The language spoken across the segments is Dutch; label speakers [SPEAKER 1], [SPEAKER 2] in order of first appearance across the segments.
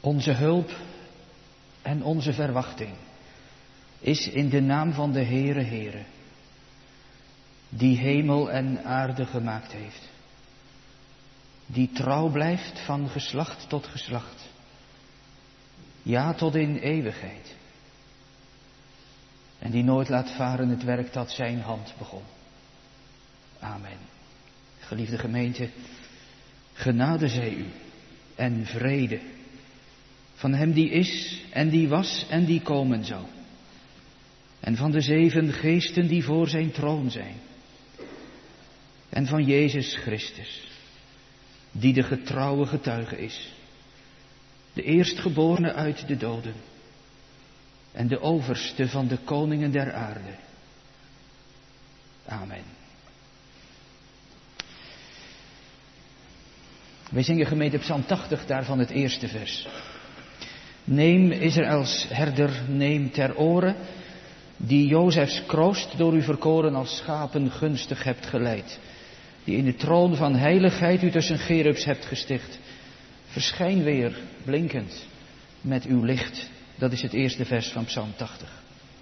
[SPEAKER 1] Onze hulp en onze verwachting is in de naam van de Heere, die hemel en aarde gemaakt heeft. Die trouw blijft van geslacht tot geslacht. Ja, tot in eeuwigheid. En die nooit laat varen het werk dat zijn hand begon. Amen. Geliefde gemeente, genade zij u en vrede van hem die is en die was en die komen zal. En van de 7 geesten die voor zijn troon zijn. En van Jezus Christus, die de getrouwe getuige is. De eerstgeborene uit de doden. En de overste van de koningen der aarde. Amen. Wij zingen gemeente Psalm 80, daarvan het eerste vers. Neem Israëls herder, neem ter oren, die Jozefs kroost door u verkoren als schapen gunstig hebt geleid. Die in de troon van heiligheid u tussen cherubs hebt gesticht. Verschijn weer, blinkend, met uw licht. Dat is het eerste vers van Psalm 80.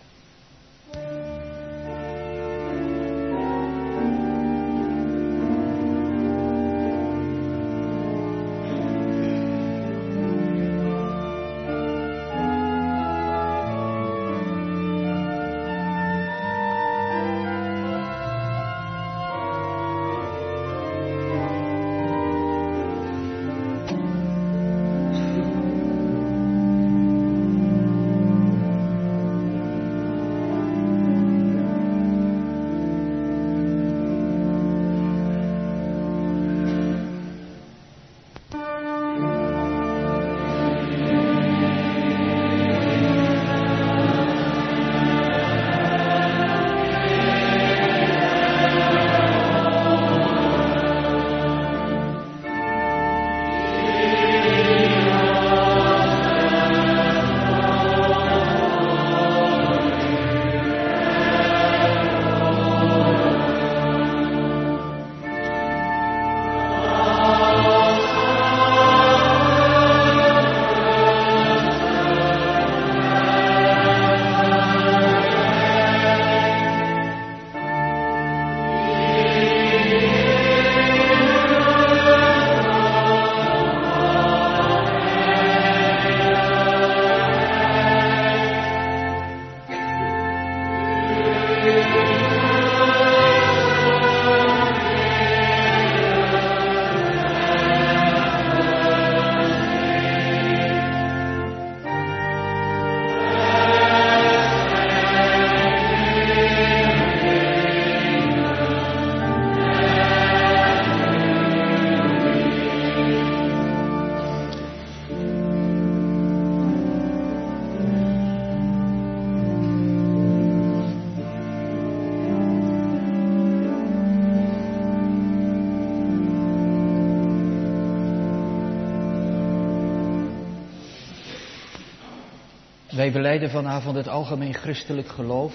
[SPEAKER 1] Wij belijden vanavond het algemeen christelijk geloof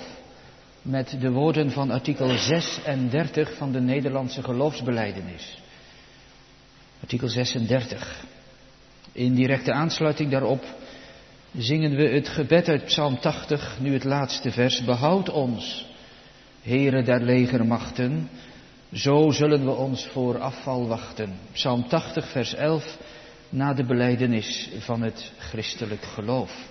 [SPEAKER 1] met de woorden van artikel 36 van de Nederlandse geloofsbelijdenis. Artikel 36. In directe aansluiting daarop zingen we het gebed uit Psalm 80, nu het laatste vers. Behoud ons, Heere der legermachten, zo zullen we ons voor afval wachten. Psalm 80, vers 11, na de belijdenis van het christelijk geloof.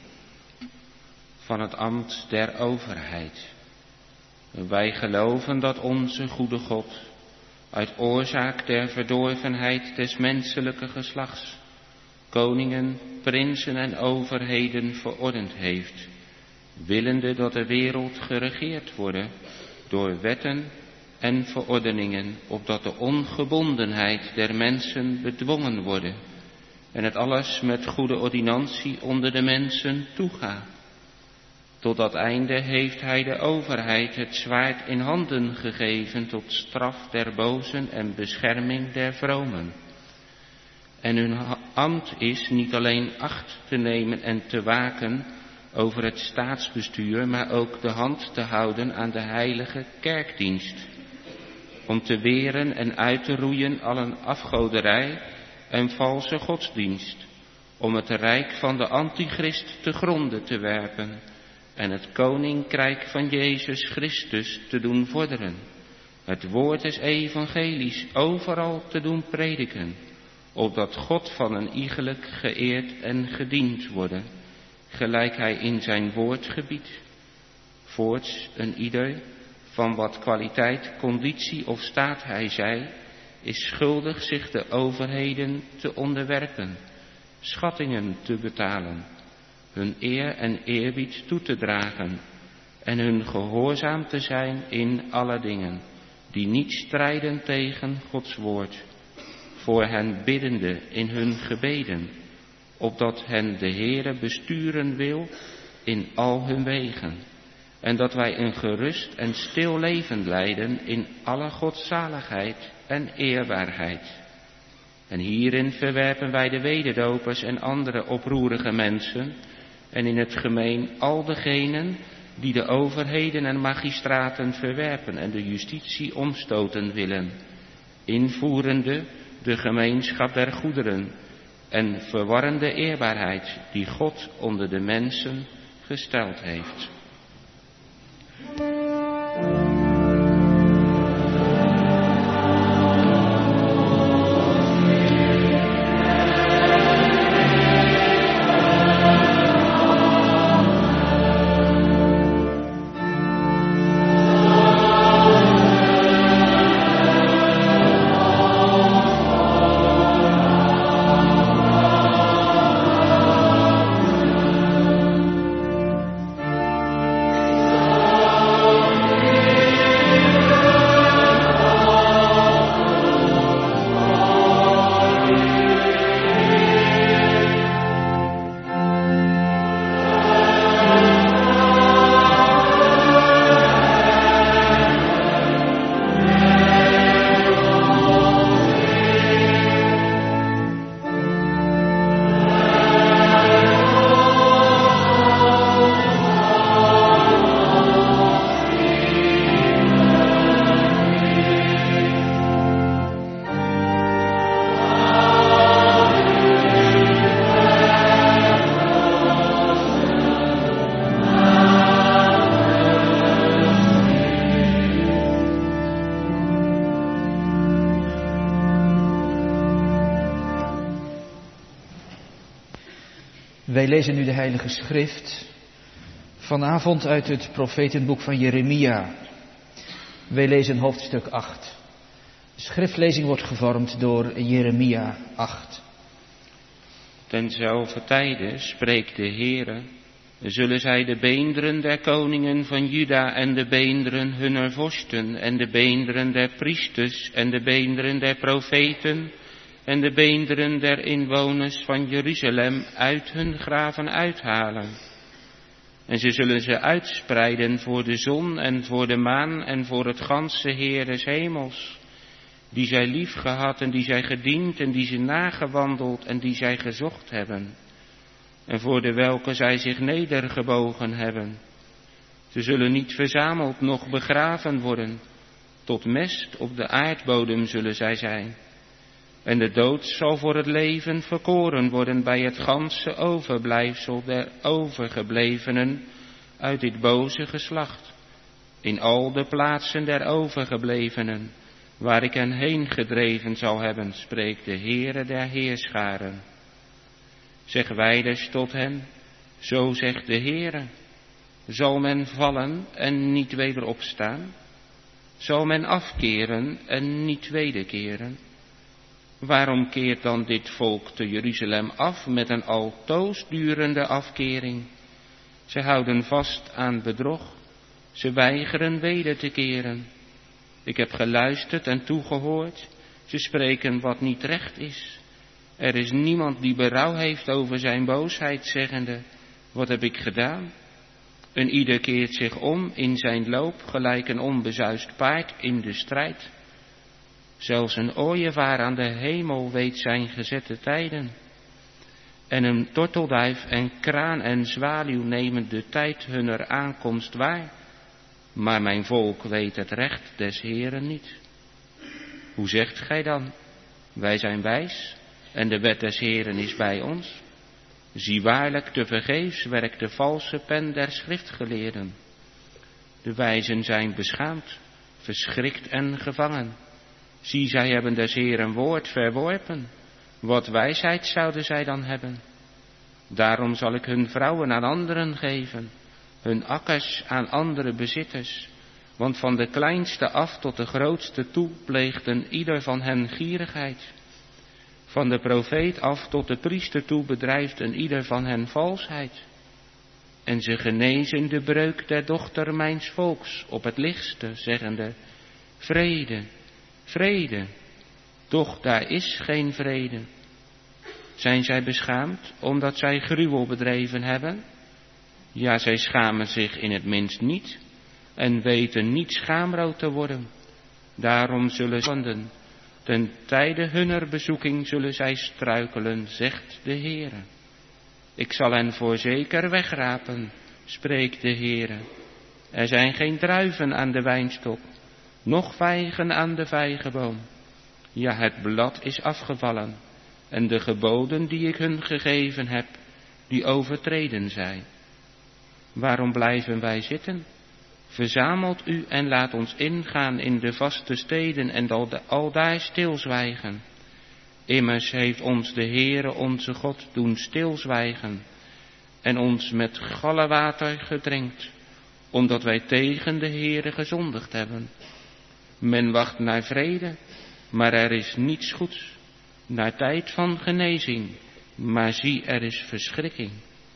[SPEAKER 2] Van het ambt der overheid. Wij geloven dat onze goede God uit oorzaak der verdorvenheid des menselijke geslachts koningen, prinsen en overheden verordend heeft, willende dat de wereld geregeerd worden door wetten en verordeningen, opdat de ongebondenheid der mensen bedwongen worden en het alles met goede ordinantie onder de mensen toegaat. Tot dat einde heeft hij de overheid het zwaard in handen gegeven tot straf der bozen en bescherming der vromen. En hun ambt is niet alleen acht te nemen en te waken over het staatsbestuur, maar ook de hand te houden aan de heilige kerkdienst. Om te weren en uit te roeien allen afgoderij en valse godsdienst. om het rijk van de antichrist te gronden te werpen en het koninkrijk van Jezus Christus te doen vorderen. Het woord des evangelies overal te doen prediken, opdat God van een iegelijk geëerd en gediend worden, gelijk hij in zijn woord gebiedt. Voorts een ieder, van wat kwaliteit, conditie of staat hij zij, is schuldig zich de overheden te onderwerpen, schattingen te betalen, hun eer en eerbied toe te dragen en hun gehoorzaam te zijn in alle dingen, die niet strijden tegen Gods woord, voor hen biddende in hun gebeden, opdat hen de Heere besturen wil in al hun wegen, en dat wij een gerust en stil leven leiden in alle godzaligheid en eerbaarheid. En hierin verwerpen wij de wederdopers en andere oproerige mensen, en in het gemeen al degenen die de overheden en magistraten verwerpen en de justitie omstoten willen, invoerende de gemeenschap der goederen en verwarrende eerbaarheid die God onder de mensen gesteld heeft.
[SPEAKER 1] Wij lezen nu de Heilige Schrift, vanavond uit het profetenboek van Jeremia. Wij lezen hoofdstuk 8. De schriftlezing wordt gevormd door Jeremia 8.
[SPEAKER 2] Tenzelfde tijde spreekt de Heere, zullen zij de beenderen der koningen van Juda en de beenderen hunner vorsten en de beenderen der priesters en de beenderen der profeten en de beenderen der inwoners van Jeruzalem uit hun graven uithalen. En ze zullen ze uitspreiden voor de zon en voor de maan en voor het ganse Heer des hemels, die zij lief gehad en die zij gediend en die ze nagewandeld en die zij gezocht hebben, en voor de welke zij zich nedergebogen hebben. Ze zullen niet verzameld noch begraven worden, tot mest op de aardbodem zullen zij zijn. En de dood zal voor het leven verkoren worden bij het ganse overblijfsel der overgeblevenen uit dit boze geslacht, in al de plaatsen der overgeblevenen, waar ik hen heen gedreven zal hebben, spreekt de Heere der Heerscharen. Zeg wijders tot hen, zo zegt de Heere, zal men vallen en niet weder opstaan? Zal men afkeren en niet wederkeren? Waarom keert dan dit volk te Jeruzalem af met een altoos durende afkering? Ze houden vast aan bedrog, ze weigeren weder te keren. Ik heb geluisterd en toegehoord, ze spreken wat niet recht is. Er is niemand die berouw heeft over zijn boosheid, zeggende, wat heb ik gedaan? En ieder keert zich om in zijn loop, gelijk een onbezuist paard in de strijd. Zelfs een ooievaar aan de hemel weet zijn gezette tijden. En een tortelduif en kraan en zwaluw nemen de tijd hunner aankomst waar. Maar mijn volk weet het recht des Heeren niet. Hoe zegt gij dan? Wij zijn wijs en de wet des Heeren is bij ons. Zie waarlijk, tevergeefs werkt de valse pen der schriftgeleerden. De wijzen zijn beschaamd, verschrikt en gevangen. Zie, zij hebben des Heeren woord verworpen. Wat wijsheid zouden zij dan hebben? Daarom zal ik hun vrouwen aan anderen geven, hun akkers aan andere bezitters. Want van de kleinste af tot de grootste toe pleegden ieder van hen gierigheid. Van de profeet af tot de priester toe bedrijft een ieder van hen valsheid. En ze genezen de breuk der dochter mijns volks op het lichtste, zeggende, vrede, vrede, doch daar is geen vrede. Zijn zij beschaamd, omdat zij gruwel bedreven hebben? Ja, zij schamen zich in het minst niet, en weten niet schaamrood te worden. Daarom zullen ze, ten tijde hunner bezoeking zullen zij struikelen, zegt de Heere. Ik zal hen voorzeker wegrapen, spreekt de Heere. Er zijn geen druiven aan de wijnstok, noch vijgen aan de vijgenboom. Ja, het blad is afgevallen, en de geboden die ik hun gegeven heb, die overtreden zij. Waarom blijven wij zitten? Verzamelt u en laat ons ingaan in de vaste steden en aldaar stilzwijgen. Immers heeft ons de Heere onze God doen stilzwijgen en ons met gallewater gedrenkt, omdat wij tegen de Heere gezondigd hebben. Men wacht naar vrede, maar er is niets goeds, naar tijd van genezing, maar zie, er is verschrikking.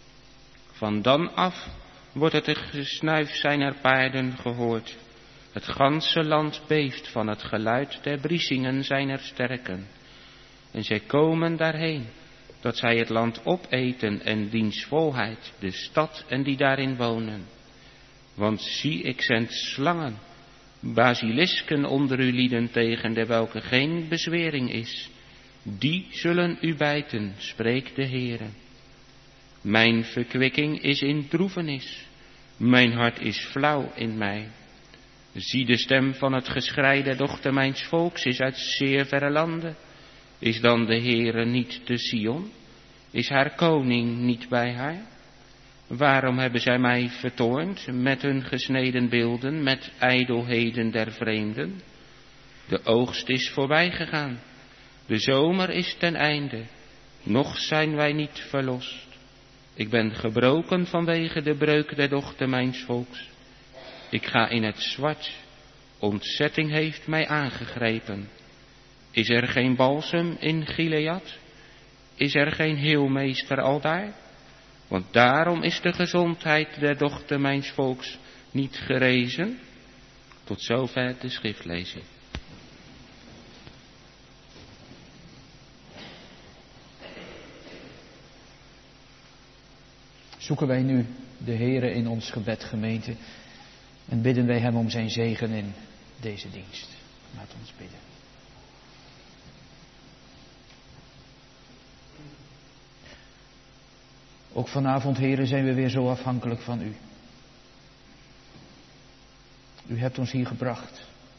[SPEAKER 2] Van dan af wordt het gesnuif zijner paarden gehoord. Het ganse land beeft van het geluid der briesingen zijner sterken. En zij komen daarheen, dat zij het land opeten en diens volheid, de stad en die daarin wonen. Want zie, ik zend slangen, basilisken onder uw lieden, tegen de welke geen bezwering is. Die zullen u bijten, spreekt de Heere. Mijn verkwikking is in droevenis, mijn hart is flauw in mij. Zie, de stem van het geschrei der dochter mijns volks is uit zeer verre landen. Is dan de Heere niet te Sion? Is haar koning niet bij haar? Waarom hebben zij mij vertoornd met hun gesneden beelden, met ijdelheden der vreemden? De oogst is voorbij gegaan, de zomer is ten einde, nog zijn wij niet verlost. Ik ben gebroken vanwege de breuk der dochter mijns volks. Ik ga in het zwart, ontzetting heeft mij aangegrepen. Is er geen balsem in Gilead? Is er geen heelmeester aldaar? Want daarom is de gezondheid der dochter mijns volks niet gerezen. Tot zover de schriftlezing.
[SPEAKER 1] Zoeken wij nu de Heere in ons gebed, gemeente, en bidden wij hem om zijn zegen in deze dienst. Laat ons bidden. Ook vanavond, Heere, zijn we weer zo afhankelijk van u. U hebt ons hier gebracht.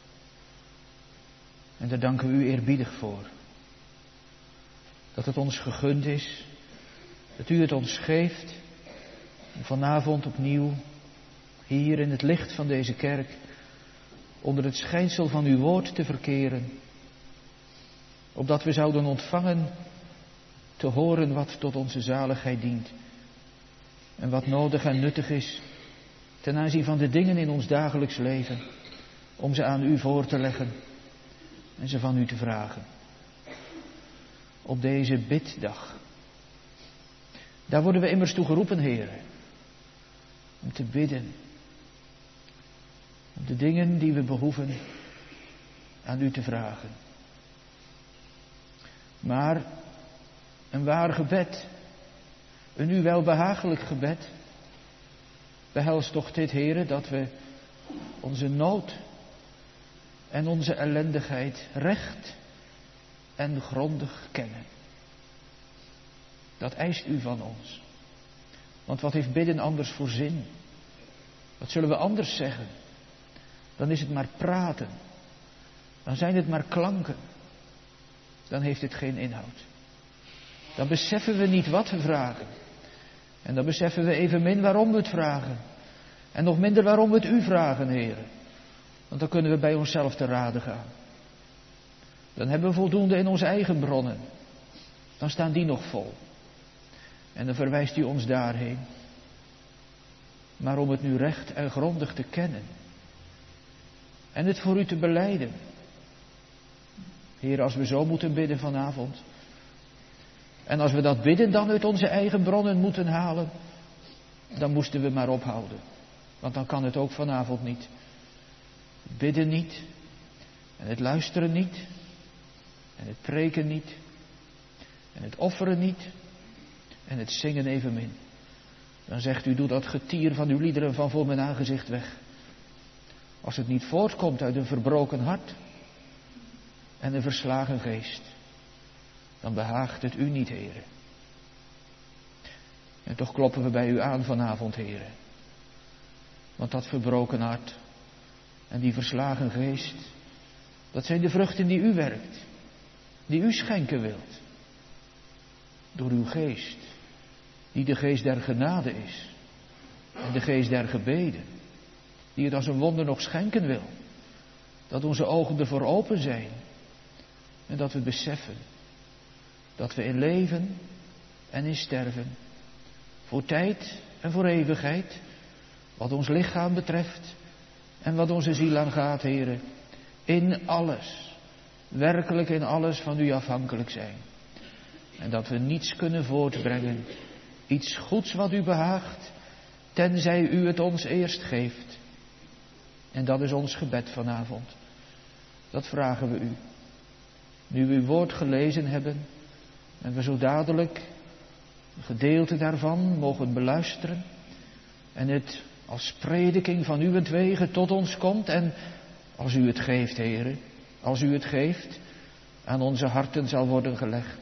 [SPEAKER 1] En daar danken we u eerbiedig voor. Dat het ons gegund is, dat u het ons geeft, om vanavond opnieuw, hier in het licht van deze kerk, onder het schijnsel van uw woord te verkeren. Opdat we zouden ontvangen te horen wat tot onze zaligheid dient. En wat nodig en nuttig is ten aanzien van de dingen in ons dagelijks leven. Om ze aan u voor te leggen en ze van u te vragen. Op deze biddag. Daar worden we immers toe geroepen, Heer. Om te bidden. Om de dingen die we behoeven aan u te vragen. Maar een waar gebed, een u welbehagelijk gebed, behelst toch dit, Heere, dat we onze nood en onze ellendigheid recht en grondig kennen. Dat eist u van ons. Want wat heeft bidden anders voor zin? Wat zullen we anders zeggen? Dan is het maar praten. Dan zijn het maar klanken. Dan heeft het geen inhoud. Dan beseffen we niet wat we vragen. En dan beseffen we evenmin waarom we het vragen. En nog minder waarom we het u vragen, Heer. Want dan kunnen we bij onszelf te raden gaan. Dan hebben we voldoende in onze eigen bronnen. Dan staan die nog vol. En dan verwijst u ons daarheen. Maar om het nu recht en grondig te kennen. En het voor u te belijden. Heer, als we zo moeten bidden vanavond. En als we dat bidden dan uit onze eigen bronnen moeten halen. Dan moesten we maar ophouden. Want dan kan het ook vanavond niet. Het bidden niet. En het luisteren niet. En het preken niet. En het offeren niet. En het zingen evenmin. Dan zegt u, doe dat getier van uw liederen van voor mijn aangezicht weg. Als het niet voortkomt uit een verbroken hart. En een verslagen geest. Dan behaagt het u niet, Heere. En toch kloppen we bij u aan vanavond, Heere. Want dat verbroken hart en die verslagen geest, dat zijn de vruchten die u werkt. Die u schenken wilt. Door uw geest. Die de geest der genade is. En de geest der gebeden. Die het als een wonder nog schenken wil. Dat onze ogen ervoor open zijn. En dat we beseffen. Dat we in leven en in sterven. Voor tijd en voor eeuwigheid. Wat ons lichaam betreft. En wat onze ziel aangaat, Heere. In alles. Werkelijk in alles van u afhankelijk zijn. En dat we niets kunnen voortbrengen. Iets goeds wat u behaagt. Tenzij u het ons eerst geeft. En dat is ons gebed vanavond. Dat vragen we u. Nu we uw woord gelezen hebben. En we zo dadelijk een gedeelte daarvan mogen beluisteren. En het als prediking van uwentwege tot ons komt. En als u het geeft, Heere. Als u het geeft, aan onze harten zal worden gelegd.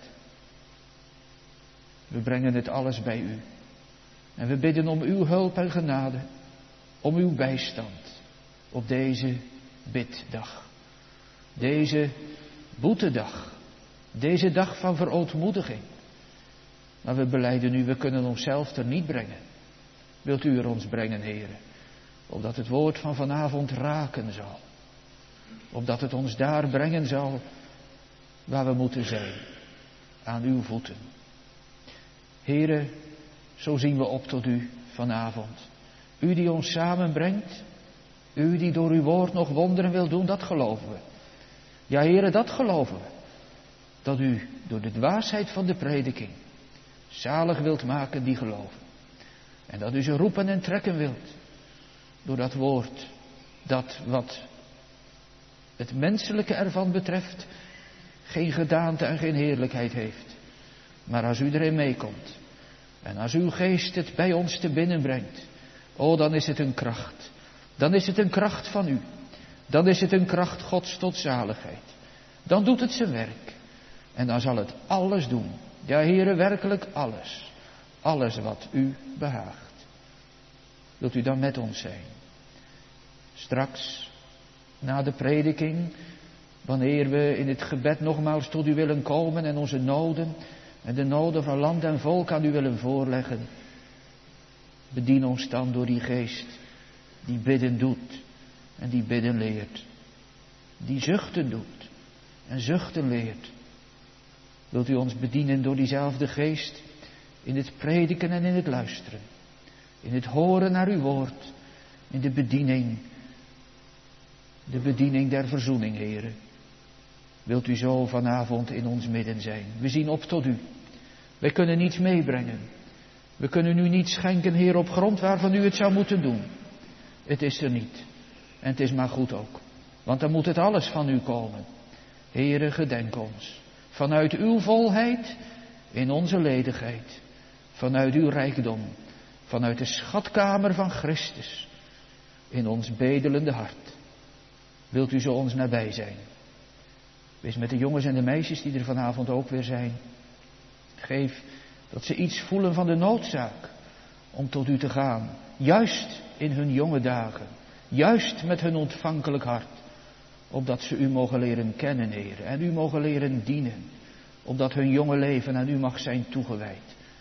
[SPEAKER 1] We brengen het alles bij u. En we bidden om uw hulp en genade. Om uw bijstand. Op deze biddag. Deze boetedag. Deze dag van verootmoediging. Maar we belijden u, we kunnen onszelf er niet brengen. Wilt u er ons brengen, Heere? Opdat het woord van vanavond raken zal. Opdat het ons daar brengen zal waar we moeten zijn. Aan uw voeten. Heere, zo zien we op tot u vanavond. U die ons samenbrengt. U die door uw woord nog wonderen wil doen, dat geloven we. Ja, Heere, dat geloven we. Dat u door de dwaasheid van de prediking zalig wilt maken die geloven. En dat u ze roepen en trekken wilt. Door dat woord, dat wat het menselijke ervan betreft geen gedaante en geen heerlijkheid heeft. Maar als u erin meekomt en als uw geest het bij ons te binnen brengt, dan is het een kracht. Dan is het een kracht van u. Dan is het een kracht Gods tot zaligheid. Dan doet het zijn werk. En dan zal het alles doen. Ja, Heere, werkelijk alles. Alles wat u behaagt. Wilt u dan met ons zijn? Straks, na de prediking, wanneer we in het gebed nogmaals tot u willen komen en onze noden en de noden van land en volk aan u willen voorleggen. Bedien ons dan door die geest die bidden doet en die bidden leert. Die zuchten doet en zuchten leert. Wilt u ons bedienen door diezelfde geest in het prediken en in het luisteren. In het horen naar uw woord. In de bediening der verzoening, Heere. Wilt u zo vanavond in ons midden zijn. We zien op tot u. Wij kunnen niets meebrengen. We kunnen u niet schenken, Heer, op grond waarvan u het zou moeten doen. Het is er niet. En het is maar goed ook. Want dan moet het alles van u komen. Heere, gedenk ons. Vanuit uw volheid in onze ledigheid. Vanuit uw rijkdom. Vanuit de schatkamer van Christus. In ons bedelende hart. Wilt u zo ons nabij zijn. Wees met de jongens en de meisjes die er vanavond ook weer zijn. Geef dat ze iets voelen van de noodzaak om tot u te gaan. Juist in hun jonge dagen. Juist met hun ontvankelijk hart. Opdat ze u mogen leren kennen, Heer. En u mogen leren dienen. Opdat hun jonge leven aan u mag zijn toegewijd.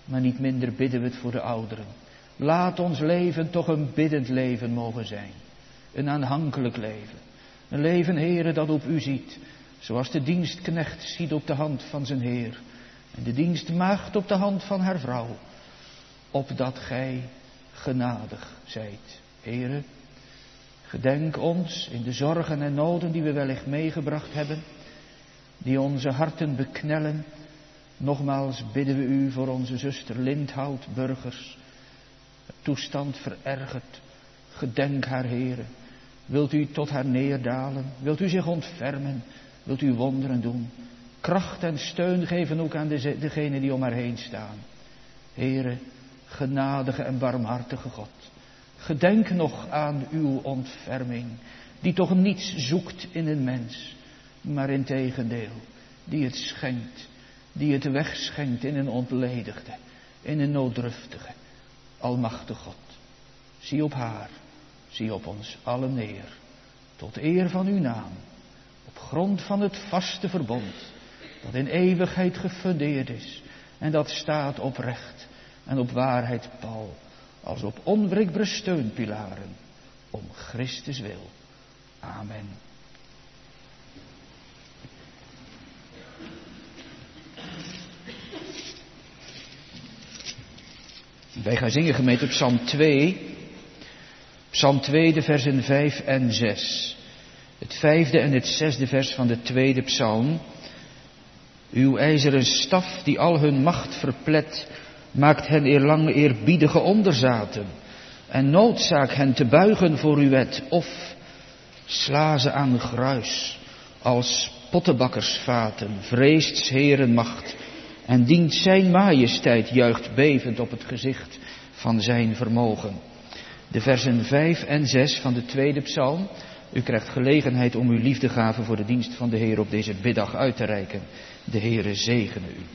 [SPEAKER 1] Maar niet minder bidden we het voor de ouderen. Laat ons leven toch een biddend leven mogen zijn. Een aanhankelijk leven. Een leven, Heere, dat op u ziet. Zoals de dienstknecht ziet op de hand van zijn Heer. En de dienstmaagd op de hand van haar vrouw. Opdat gij genadig zijt. Heere, gedenk ons in de zorgen en noden die we wellicht meegebracht hebben. Die onze harten beknellen. Nogmaals bidden we u voor onze zuster Lindhout Burgers. Toestand verergerd. Gedenk haar, Heere. Wilt u tot haar neerdalen? Wilt u zich ontfermen? Wilt u wonderen doen? Kracht en steun geven ook aan degenen die om haar heen staan. Heere, genadige en barmhartige God. Gedenk nog aan uw ontferming. Die toch niets zoekt in een mens. Maar integendeel, die het schenkt. Die het wegschenkt in een ontledigde. In een nooddruftige. Almachtige God. Zie op haar. Zie op ons allen neer. Tot eer van uw naam. Op grond van het vaste verbond. Dat in eeuwigheid gefundeerd is. En dat staat op recht. En op waarheid pal. Als op onwrikbare steunpilaren. Om Christus wil. Amen. Wij gaan zingen gemeente Psalm 2. Psalm 2, de versen 5 en 6. Het 5e en het 6e vers van de 2e psalm. Uw ijzeren staf die al hun macht verplet, maakt hen eerlang eerbiedige onderzaten. En noodzaak hen te buigen voor uw wet, of sla ze aan gruis, als pottebakkersvaten, vreest 's Heeren macht. En dient zijn majesteit juicht bevend op het gezicht van zijn vermogen. De versen 5 en 6 van de 2e psalm. U krijgt gelegenheid om uw liefdegave voor de dienst van de Heer op deze biddag uit te reiken. De Heere zegene u.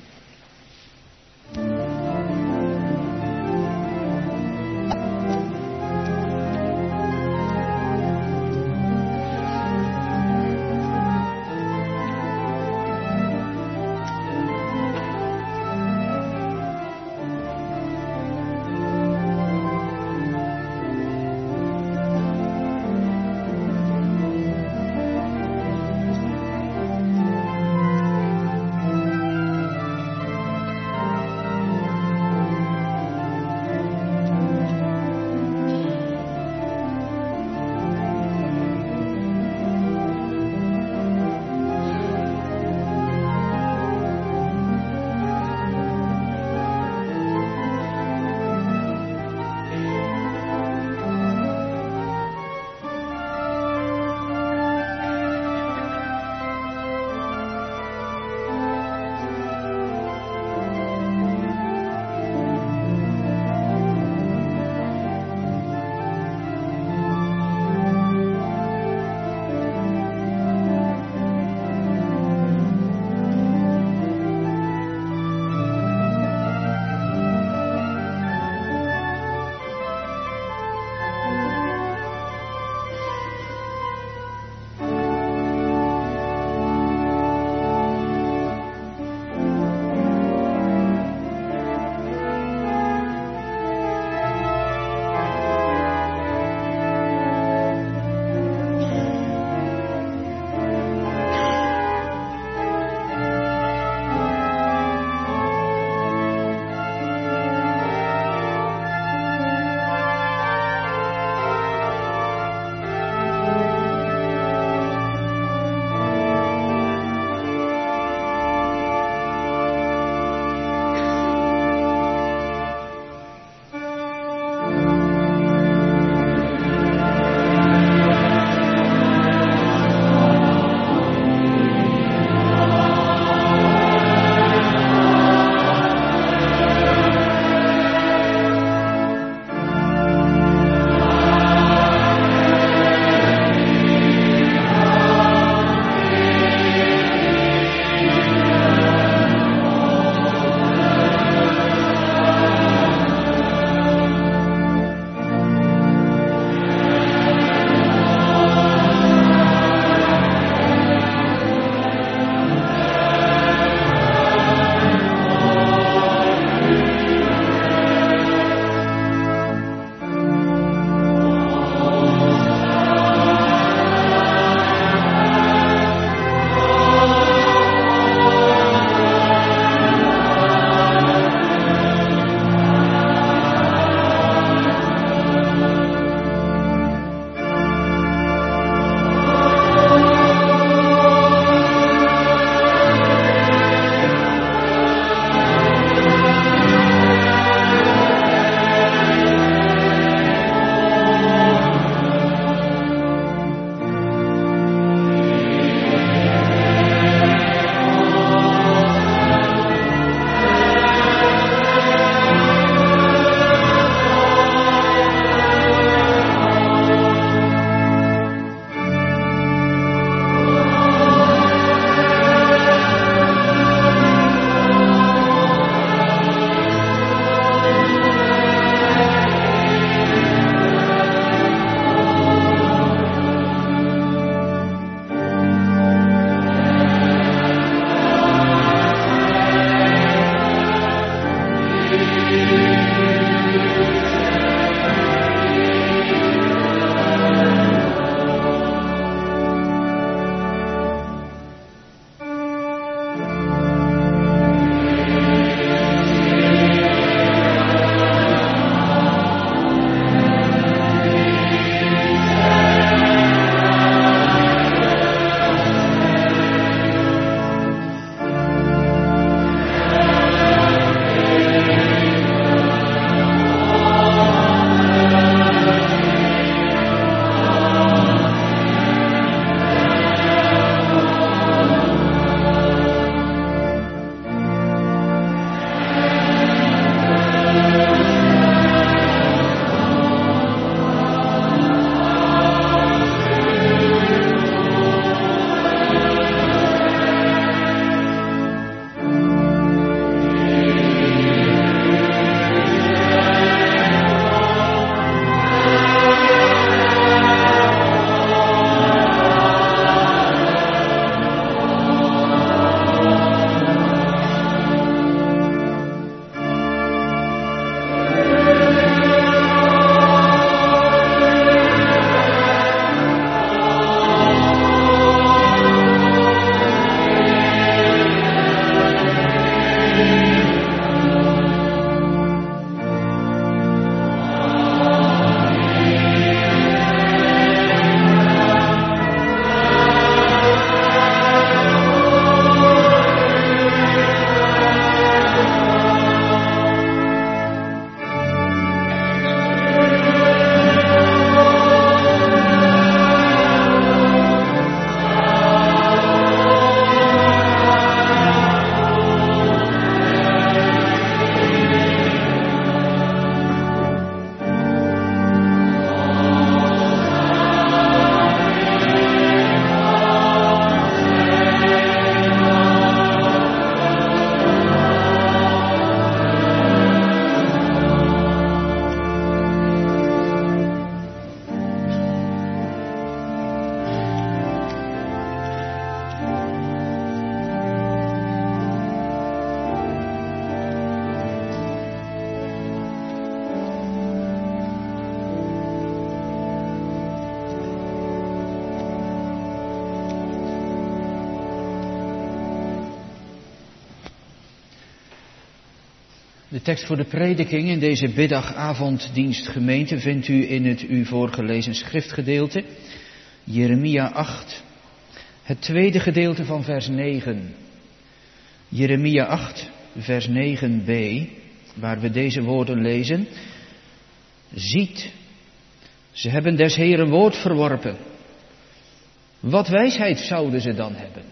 [SPEAKER 1] De tekst voor de prediking in deze middagavonddienst gemeente vindt u in het u voorgelezen schriftgedeelte, Jeremia 8, het tweede gedeelte van vers 9. Jeremia 8, vers 9b, waar we deze woorden lezen. Ziet, ze hebben des Heeren woord verworpen. Wat wijsheid zouden ze dan hebben?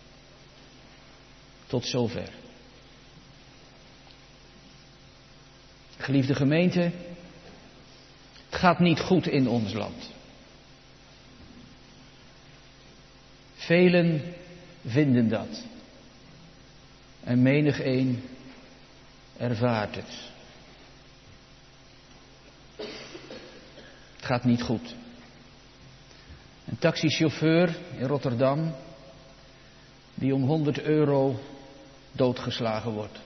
[SPEAKER 1] Tot zover. Geliefde gemeente, het gaat niet goed in ons land. Velen vinden dat. En menigeen ervaart het. Het gaat niet goed. Een taxichauffeur in Rotterdam die om 100 euro doodgeslagen wordt.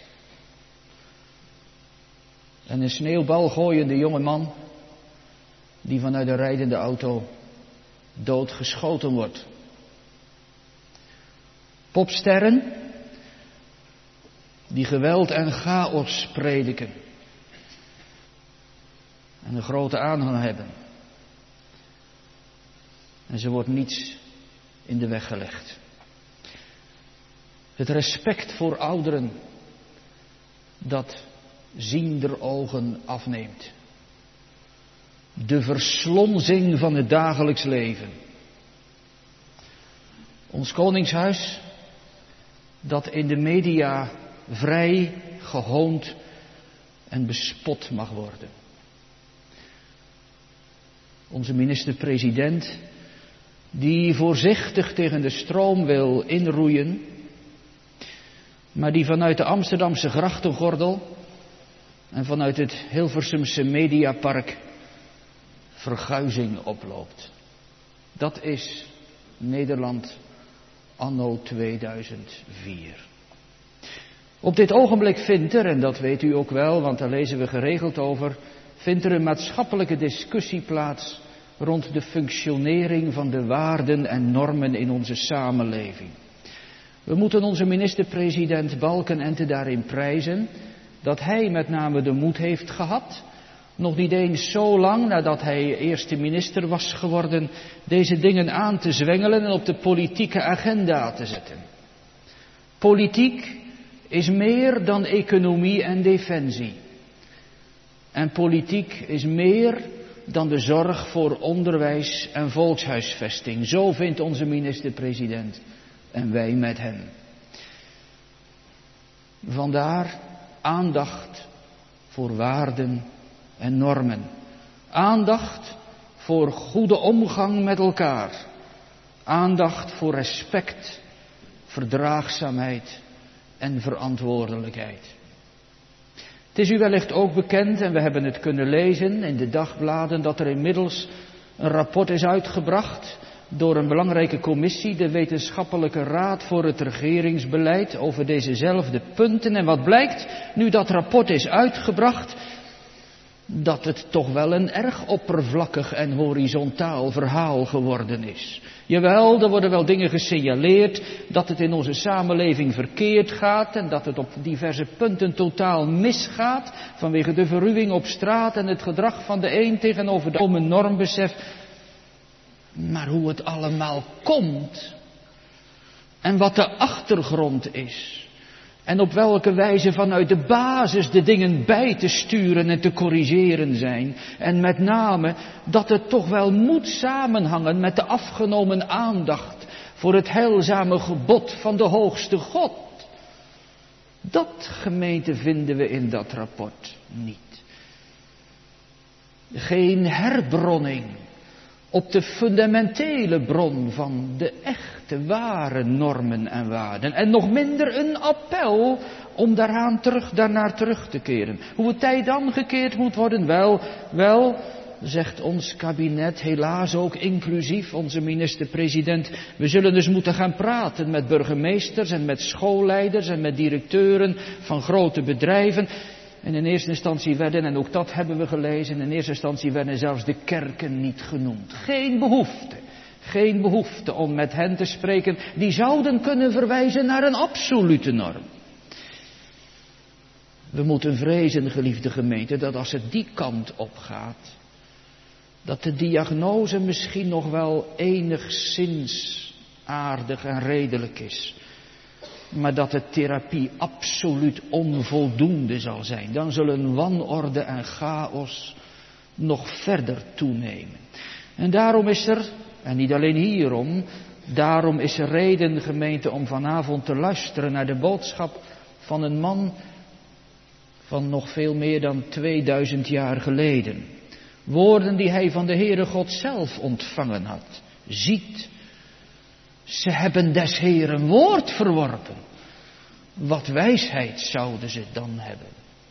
[SPEAKER 1] En een sneeuwbal gooiende jongeman die vanuit een rijdende auto doodgeschoten wordt. Popsterren die geweld en chaos prediken en een grote aanhang hebben. En ze wordt niets in de weg gelegd. Het respect voor ouderen dat ziender ogen afneemt. De verslonzing van het dagelijks leven. Ons koningshuis dat in de media vrij gehoond en bespot mag worden. Onze minister-president die voorzichtig tegen de stroom wil inroeien, maar die vanuit de Amsterdamse grachtengordel en vanuit het Hilversumse Mediapark verguizing oploopt. Dat is Nederland anno 2004. Op dit ogenblik vindt er, en dat weet u ook wel, want daar lezen we geregeld over, vindt er een maatschappelijke discussie plaats rond de functionering van de waarden en normen in onze samenleving. We moeten onze minister-president Balkenende daarin prijzen dat hij met name de moed heeft gehad, nog niet eens zo lang nadat hij eerste minister was geworden, deze dingen aan te zwengelen en op de politieke agenda te zetten. Politiek is meer dan economie en defensie. En politiek is meer dan de zorg voor onderwijs en volkshuisvesting. Zo vindt onze minister-president en wij met hem. Vandaar aandacht voor waarden en normen. Aandacht voor goede omgang met elkaar. Aandacht voor respect, verdraagzaamheid en verantwoordelijkheid. Het is u wellicht ook bekend, en we hebben het kunnen lezen in de dagbladen, dat er inmiddels een rapport is uitgebracht door een belangrijke commissie, de Wetenschappelijke Raad voor het Regeringsbeleid, over dezezelfde punten. En wat blijkt, nu dat rapport is uitgebracht, dat het toch wel een erg oppervlakkig en horizontaal verhaal geworden is. Jawel, er worden wel dingen gesignaleerd dat het in onze samenleving verkeerd gaat en dat het op diverse punten totaal misgaat vanwege de verruwing op straat en het gedrag van de een tegenover de ander, normbesef. Maar hoe het allemaal komt en wat de achtergrond is en op welke wijze vanuit de basis de dingen bij te sturen en te corrigeren zijn. En met name dat het toch wel moet samenhangen met de afgenomen aandacht voor het heilzame gebod van de hoogste God. Dat, gemeente, vinden we in dat rapport niet. Geen herbronning op de fundamentele bron van de echte, ware normen en waarden. En nog minder een appel om daarnaar terug te keren. Hoe het tijd dan gekeerd moet worden? Wel, zegt ons kabinet, helaas ook inclusief onze minister-president. We zullen dus moeten gaan praten met burgemeesters en met schoolleiders en met directeuren van grote bedrijven. En in eerste instantie werden, en ook dat hebben we gelezen, in eerste instantie werden zelfs de kerken niet genoemd. Geen behoefte om met hen te spreken. Die zouden kunnen verwijzen naar een absolute norm. We moeten vrezen, geliefde gemeente, dat als het die kant op gaat, dat de diagnose misschien nog wel enigszins aardig en redelijk is, maar dat de therapie absoluut onvoldoende zal zijn. Dan zullen wanorde en chaos nog verder toenemen. En daarom is er, en niet alleen hierom, daarom is er reden, gemeente, om vanavond te luisteren naar de boodschap van een man van nog veel meer dan 2000 jaar geleden. Woorden die hij van de Heere God zelf ontvangen had. Ziet, ze hebben des Heeren woord verworpen. Wat wijsheid zouden ze dan hebben?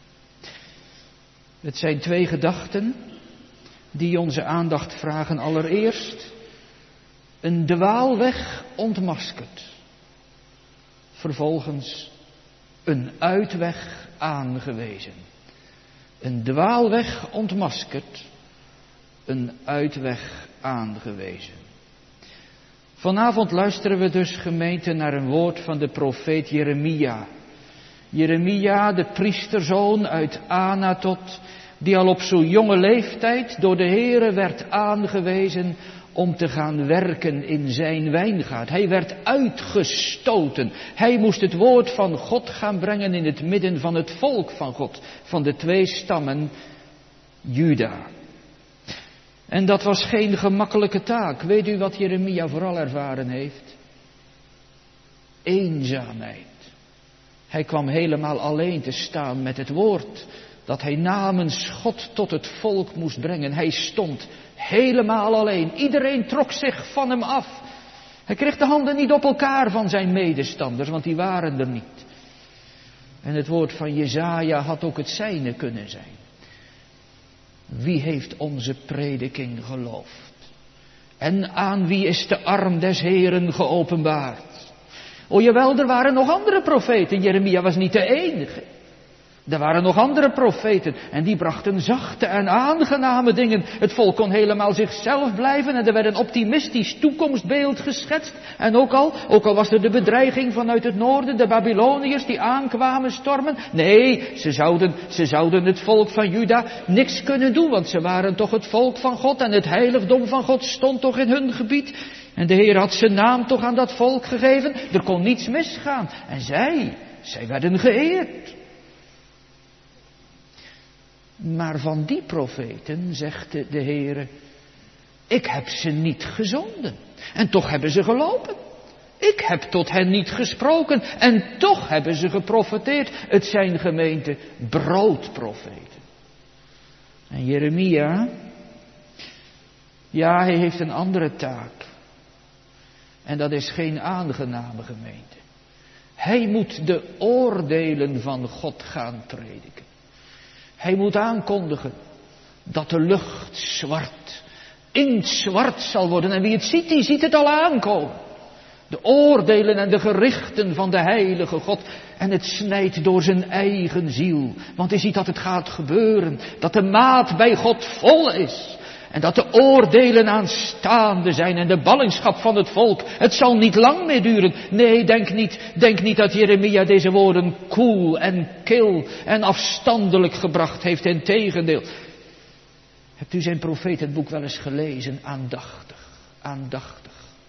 [SPEAKER 1] Het zijn twee gedachten die onze aandacht vragen. Allereerst een dwaalweg ontmaskerd. Vervolgens een uitweg aangewezen. Een dwaalweg ontmaskerd. Een uitweg aangewezen. Vanavond luisteren we dus, gemeente, naar een woord van de profeet Jeremia. Jeremia, de priesterzoon uit Anatot, die al op zo'n jonge leeftijd door de Heere werd aangewezen om te gaan werken in zijn wijngaard. Hij werd uitgestoten. Hij moest het woord van God gaan brengen in het midden van het volk van God, van de twee stammen Juda. En dat was geen gemakkelijke taak. Weet u wat Jeremia vooral ervaren heeft? Eenzaamheid. Hij kwam helemaal alleen te staan met het woord dat hij namens God tot het volk moest brengen. Hij stond helemaal alleen. Iedereen trok zich van hem af. Hij kreeg de handen niet op elkaar van zijn medestanders, want die waren er niet. En het woord van Jesaja had ook het zijne kunnen zijn. Wie heeft onze prediking geloofd? En aan wie is de arm des Heeren geopenbaard? O jawel, er waren nog andere profeten. Jeremia was niet de enige. Er waren nog andere profeten en die brachten zachte en aangename dingen. Het volk kon helemaal zichzelf blijven en er werd een optimistisch toekomstbeeld geschetst. En ook al was er de bedreiging vanuit het noorden, de Babyloniërs die aankwamen stormen. Nee, ze zouden het volk van Juda niks kunnen doen, want ze waren toch het volk van God en het heiligdom van God stond toch in hun gebied. En de Heer had zijn naam toch aan dat volk gegeven. Er kon niets misgaan. En zij werden geëerd. Maar van die profeten zegt de Heere, ik heb ze niet gezonden. En toch hebben ze gelopen. Ik heb tot hen niet gesproken. En toch hebben ze geprofeteerd. Het zijn, gemeente, broodprofeten. En Jeremia, ja, hij heeft een andere taak. En dat is geen aangename, gemeente. Hij moet de oordelen van God gaan prediken. Hij moet aankondigen dat de lucht zwart, inktzwart zal worden. En wie het ziet, die ziet het al aankomen. De oordelen en de gerichten van de heilige God. En het snijdt door zijn eigen ziel. Want hij ziet dat het gaat gebeuren. Dat de maat bij God vol is. En dat de oordelen aanstaande zijn en de ballingschap van het volk. Het zal niet lang meer duren. Nee, denk niet dat Jeremia deze woorden koel en kil en afstandelijk gebracht heeft. Integendeel. Hebt u zijn profetenboek wel eens gelezen? Aandachtig.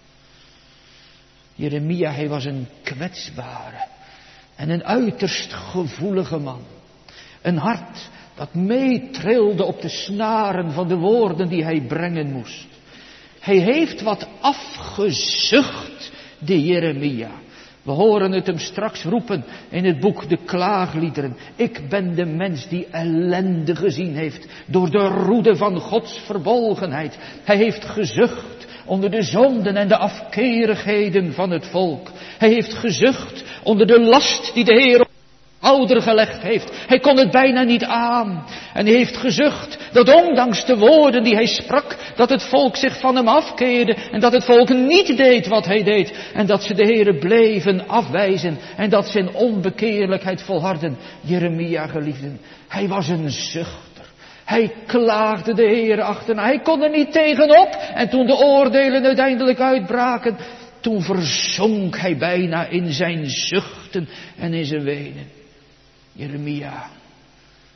[SPEAKER 1] Jeremia, hij was een kwetsbare en een uiterst gevoelige man. Een hart dat meetrilde op de snaren van de woorden die hij brengen moest. Hij heeft wat afgezucht, de Jeremia. We horen het hem straks roepen in het boek De Klaagliederen. Ik ben de mens die ellende gezien heeft door de roede van Gods verbolgenheid. Hij heeft gezucht onder de zonden en de afkerigheden van het volk. Hij heeft gezucht onder de last die de Heer ouder gelegd heeft. Hij kon het bijna niet aan. En hij heeft gezucht dat ondanks de woorden die hij sprak, dat het volk zich van hem afkeerde en dat het volk niet deed wat hij deed. En dat ze de Heere bleven afwijzen en dat ze in onbekeerlijkheid volharden. Jeremia, geliefden, hij was een zuchter. Hij klaagde de Heere achterna. Hij kon er niet tegenop. En toen de oordelen uiteindelijk uitbraken, toen verzonk hij bijna in zijn zuchten en in zijn wenen. Jeremia,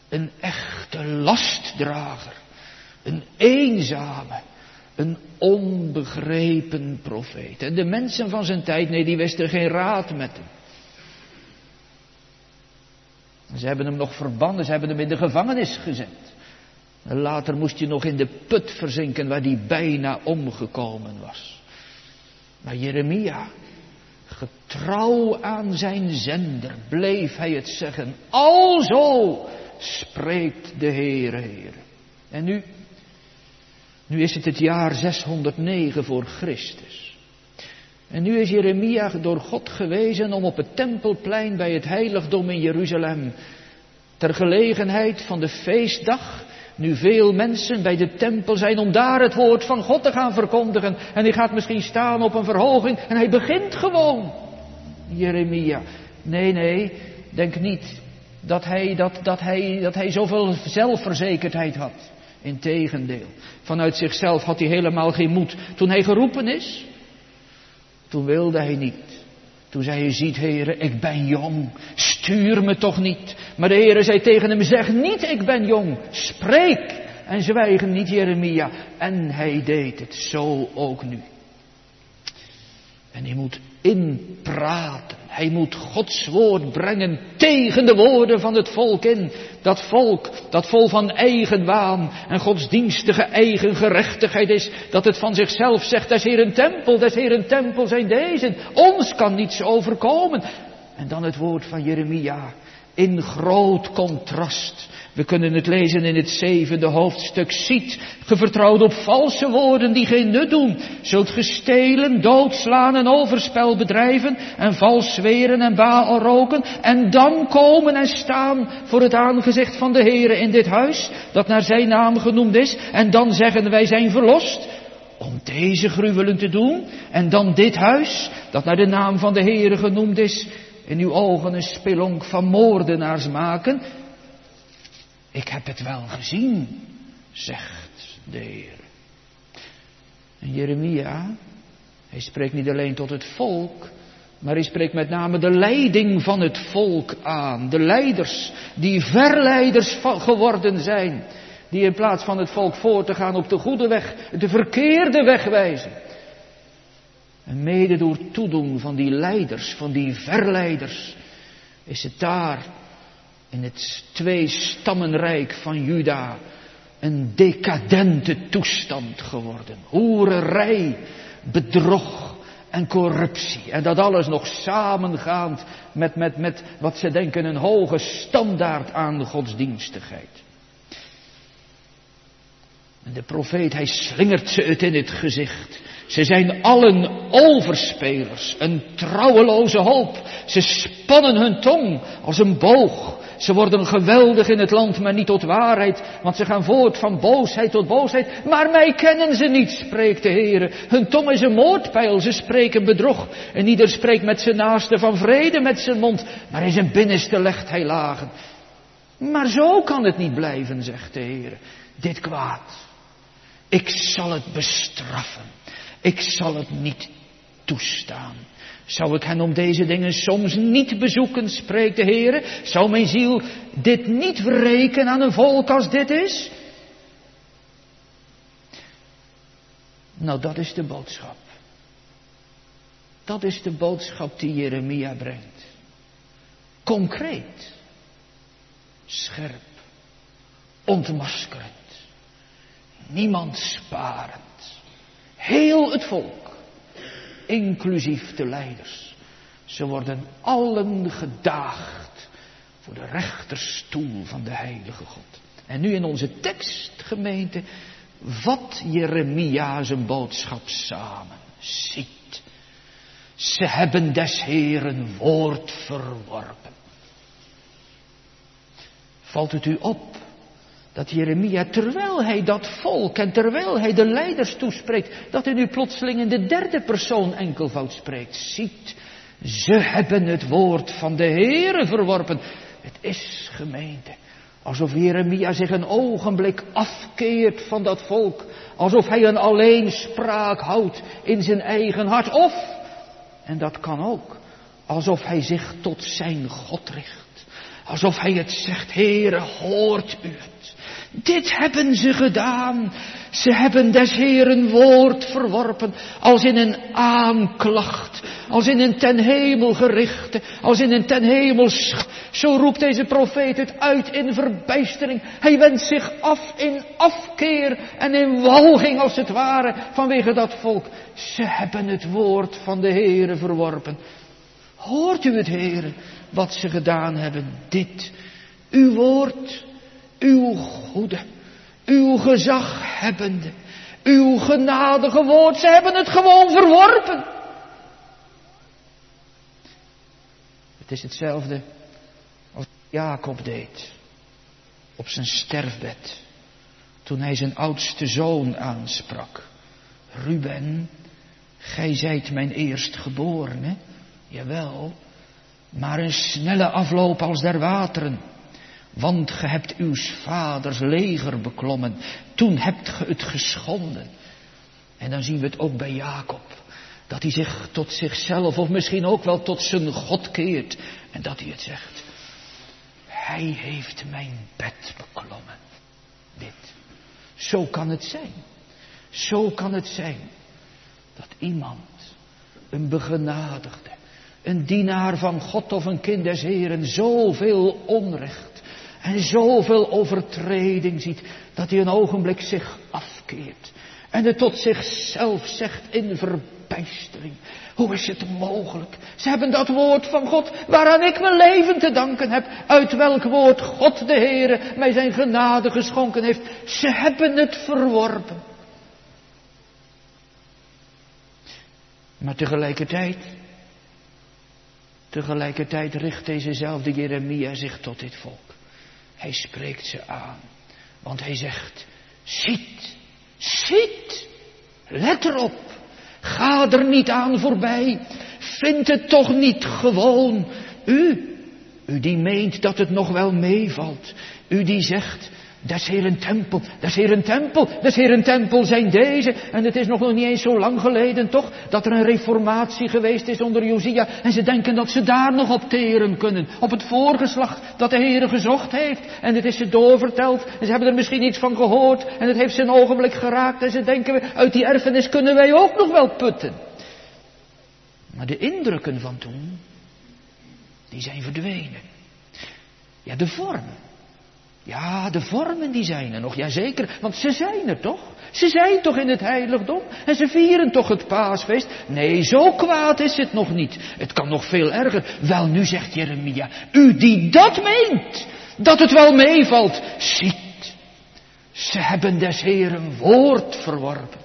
[SPEAKER 1] Een echte lastdrager. Een eenzame, een onbegrepen profeet. En de mensen van zijn tijd, nee, die wisten geen raad met hem. Ze hebben hem nog verbannen, ze hebben hem in de gevangenis gezet. En later moest hij nog in de put verzinken waar hij bijna omgekomen was. Maar Jeremia, getrouw aan zijn zender, bleef hij het zeggen. Alzo spreekt de Heere. En nu is het jaar 609 voor Christus. En nu is Jeremia door God gewezen om op het tempelplein bij het heiligdom in Jeruzalem, ter gelegenheid van de feestdag, nu veel mensen bij de tempel zijn om daar het woord van God te gaan verkondigen. En hij gaat misschien staan op een verhoging en hij begint gewoon. Jeremia. Nee, denk niet dat hij zoveel zelfverzekerdheid had. Integendeel. Vanuit zichzelf had hij helemaal geen moed. Toen hij geroepen is, toen wilde hij niet. Toen zei hij, ziet Heere, ik ben jong, stuur me toch niet. Maar de Heere zei tegen hem, zeg niet ik ben jong, spreek en zwijg niet Jeremia. En hij deed het, zo ook nu. En hij moet inpraten, hij moet Gods woord brengen tegen de woorden van het volk in. Dat volk, dat vol van eigenwaan en godsdienstige eigen gerechtigheid is, dat het van zichzelf zegt, des Heeren tempel zijn deze, ons kan niets overkomen. En dan het woord van Jeremia, in groot contrast. We kunnen het lezen in het 7e hoofdstuk. Ziet, ge vertrouwt op valse woorden die geen nut doen. Zult ge stelen, doodslaan en overspel bedrijven en vals zweren en Baal roken. En dan komen en staan voor het aangezicht van de Heere in dit huis, dat naar zijn naam genoemd is. En dan zeggen wij zijn verlost om deze gruwelen te doen. En dan dit huis, dat naar de naam van de Heere genoemd is, in uw ogen een spelonk van moordenaars maken. Ik heb het wel gezien, zegt de Heer. En Jeremia, hij spreekt niet alleen tot het volk, maar hij spreekt met name de leiding van het volk aan. De leiders, die verleiders geworden zijn, die in plaats van het volk voor te gaan op de goede weg, de verkeerde weg wijzen. En mede door toedoen van die leiders, van die verleiders, is het daar in het 2-stammenrijk van Juda een decadente toestand geworden. Hoererij, bedrog en corruptie. En dat alles nog samengaand met wat ze denken een hoge standaard aan godsdienstigheid. En de profeet, hij slingert ze het in het gezicht. Ze zijn allen overspelers, een trouweloze hoop. Ze spannen hun tong als een boog. Ze worden geweldig in het land, maar niet tot waarheid. Want ze gaan voort van boosheid tot boosheid. Maar mij kennen ze niet, spreekt de Heere. Hun tong is een moordpijl, ze spreken bedrog. En ieder spreekt met zijn naaste van vrede met zijn mond. Maar in zijn binnenste legt hij lagen. Maar zo kan het niet blijven, zegt de Heere. Dit kwaad. Ik zal het bestraffen. Ik zal het niet toestaan. Zou ik hen om deze dingen soms niet bezoeken, spreekt de Heere? Zou mijn ziel dit niet wreken aan een volk als dit is? Nou, dat is de boodschap. Dat is de boodschap die Jeremia brengt. Concreet. Scherp. Ontmaskerend. Niemand sparend. Heel het volk, inclusief de leiders. Ze worden allen gedaagd voor de rechterstoel van de heilige God. En nu in onze tekst, gemeente, vat Jeremia zijn boodschap samen. Ziet, ze hebben des Heeren woord verworpen. Valt het u op dat Jeremia, terwijl hij dat volk en terwijl hij de leiders toespreekt, dat hij nu plotseling in de 3e persoon enkelvoud spreekt. Ziet, ze hebben het woord van de Heere verworpen. Het is, gemeente, alsof Jeremia zich een ogenblik afkeert van dat volk. Alsof hij een alleenspraak houdt in zijn eigen hart. Of, en dat kan ook, alsof hij zich tot zijn God richt. Alsof hij het zegt, Heere, hoort u het? Dit hebben ze gedaan. Ze hebben des Heeren woord verworpen, als in een aanklacht, als in een ten hemel gerichte, als in een ten hemel. Zo roept deze profeet het uit in verbijstering. Hij wendt zich af in afkeer en in walging als het ware vanwege dat volk. Ze hebben het woord van de Heere verworpen. Hoort u het, Heere, wat ze gedaan hebben? Dit, uw woord, uw goede, uw gezaghebbende, uw genadige woord. Ze hebben het gewoon verworpen. Het is hetzelfde als Jacob deed op zijn sterfbed, toen hij zijn oudste zoon aansprak. Ruben, gij zijt mijn eerstgeborene, jawel, maar een snelle afloop als der wateren. Want ge hebt uws vaders leger beklommen, toen hebt ge het geschonden. En dan zien we het ook bij Jacob, dat hij zich tot zichzelf of misschien ook wel tot zijn God keert. En dat hij het zegt, hij heeft mijn bed beklommen. Dit. Zo kan het zijn. Zo kan het zijn dat iemand, een begenadigde, een dienaar van God of een kind des Heeren, zoveel onrecht en zoveel overtreding ziet, dat hij een ogenblik zich afkeert. En het tot zichzelf zegt in verbijstering. Hoe is het mogelijk? Ze hebben dat woord van God, waaraan ik mijn leven te danken heb. Uit welk woord God de Heere mij zijn genade geschonken heeft. Ze hebben het verworpen. Maar tegelijkertijd richt dezezelfde Jeremia zich tot dit volk. Hij spreekt ze aan. Want hij zegt, ziet, let erop. Ga er niet aan voorbij. Vind het toch niet gewoon. U die meent dat het nog wel meevalt. U die zegt, des Heeren tempel, des Heeren tempel, des Heeren tempel zijn deze. En het is nog niet eens zo lang geleden toch, dat er een reformatie geweest is onder Josia. En ze denken dat ze daar nog op teren kunnen. Op het voorgeslacht dat de Heere gezocht heeft. En het is ze doorverteld. En ze hebben er misschien iets van gehoord. En het heeft ze een ogenblik geraakt. En ze denken, uit die erfenis kunnen wij ook nog wel putten. Maar de indrukken van toen, die zijn verdwenen. Ja, de vormen. Ja, de vormen die zijn er nog, jazeker, want ze zijn er toch? Ze zijn toch in het heiligdom en ze vieren toch het paasfeest? Nee, zo kwaad is het nog niet. Het kan nog veel erger. Wel, nu zegt Jeremia, u die dat meent, dat het wel meevalt, ziet, ze hebben des Heeren woord verworpen.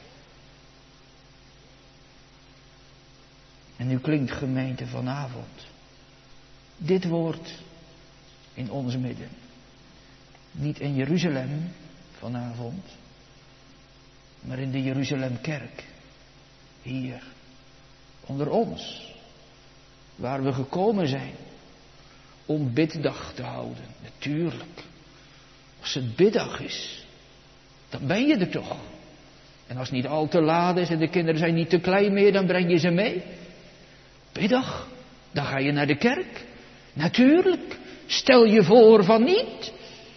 [SPEAKER 1] En nu klinkt gemeente vanavond dit woord in ons midden. Niet in Jeruzalem vanavond, maar in de Jeruzalemkerk. Hier, onder ons, waar we gekomen zijn om biddag te houden. Natuurlijk, als het biddag is, dan ben je er toch. En als het niet al te laat is en de kinderen zijn niet te klein meer, dan breng je ze mee. Biddag, dan ga je naar de kerk. Natuurlijk, stel je voor van niet.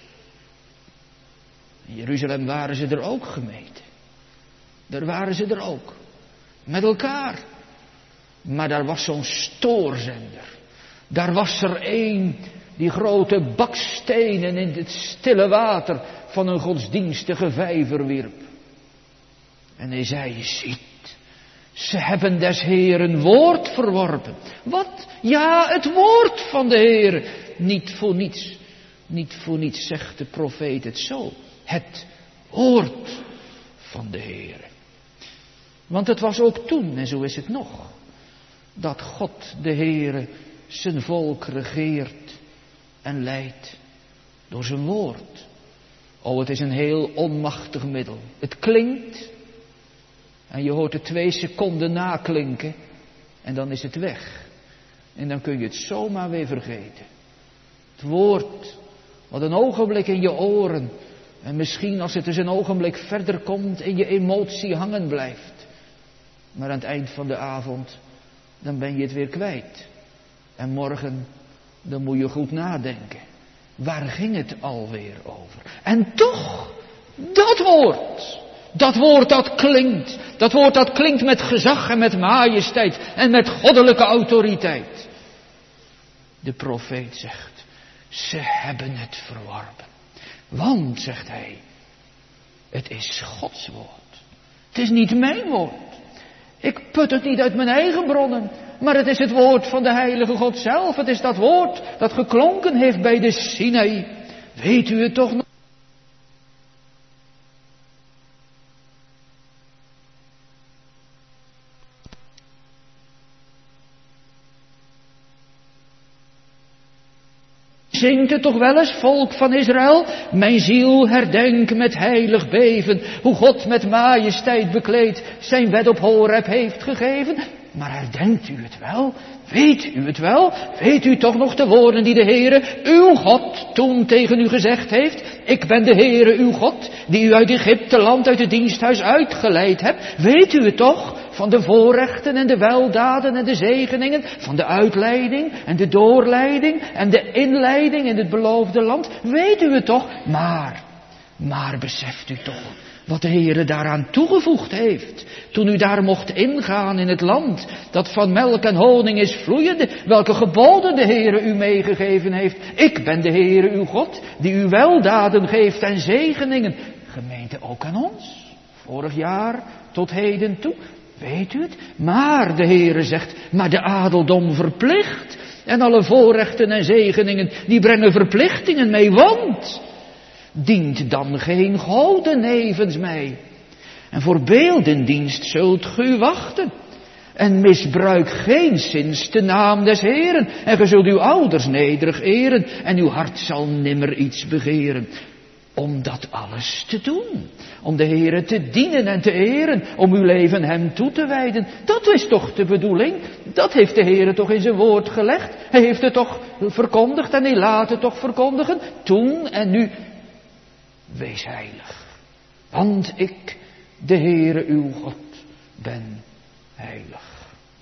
[SPEAKER 1] In Jeruzalem waren ze er ook, gemeente. Daar waren ze er ook. Met elkaar. Maar daar was zo'n stoorzender. Daar was er één die grote bakstenen in het stille water van een godsdienstige vijver wierp. En hij zei, ziet, ze hebben des Heeren woord verworpen. Wat? Ja, het woord van de Heere. Niet voor niets zegt de profeet het zo. Het woord van de Heere. Want het was ook toen, en zo is het nog, dat God de Heere zijn volk regeert en leidt door zijn woord. Oh, het is een heel onmachtig middel. Het klinkt en je hoort het 2 seconden naklinken en dan is het weg. En dan kun je het zomaar weer vergeten. Het woord, wat een ogenblik in je oren en misschien als het dus een ogenblik verder komt in je emotie hangen blijft. Maar aan het eind van de avond, dan ben je het weer kwijt. En morgen, dan moet je goed nadenken. Waar ging het alweer over? En toch, dat woord dat klinkt met gezag en met majesteit en met goddelijke autoriteit. De profeet zegt, ze hebben het verworpen. Want, zegt hij, het is Gods woord. Het is niet mijn woord. Ik put het niet uit mijn eigen bronnen, maar het is het woord van de heilige God zelf. Het is dat woord dat geklonken heeft bij de Sinaï. Weet u het toch nog? Zingt het toch wel eens, volk van Israël? Mijn ziel herdenk met heilig beven, hoe God met majesteit bekleed zijn wet op Horeb heeft gegeven. Maar herdenkt u het wel? Weet u het wel? Weet u toch nog de woorden die de Heere, uw God, toen tegen u gezegd heeft? Ik ben de Heere, uw God, die u uit Egypte land, uit het diensthuis uitgeleid hebt. Weet u het toch? Van de voorrechten en de weldaden en de zegeningen, van de uitleiding en de doorleiding en de inleiding in het beloofde land. Weet u het toch? Maar beseft u toch wat de Heere daaraan toegevoegd heeft, toen u daar mocht ingaan in het land, dat van melk en honing is vloeiende, welke geboden de Heere u meegegeven heeft. Ik ben de Heere uw God, die u weldaden geeft en zegeningen. Gemeente ook aan ons, vorig jaar tot heden toe. Weet u het? Maar de Heere zegt, maar de adeldom verplicht. En alle voorrechten en zegeningen, die brengen verplichtingen mee, want dient dan geen goden nevens mij. En voor beeldendienst zult ge wachten. En misbruik geenszins de naam des Heeren. En ge zult uw ouders nederig eren. En uw hart zal nimmer iets begeren. Om dat alles te doen. Om de Heere te dienen en te eren. Om uw leven hem toe te wijden. Dat is toch de bedoeling? Dat heeft de Heere toch in zijn woord gelegd? Hij heeft het toch verkondigd en hij laat het toch verkondigen? Toen en nu. Wees heilig. Want ik, de Heere uw God, ben heilig.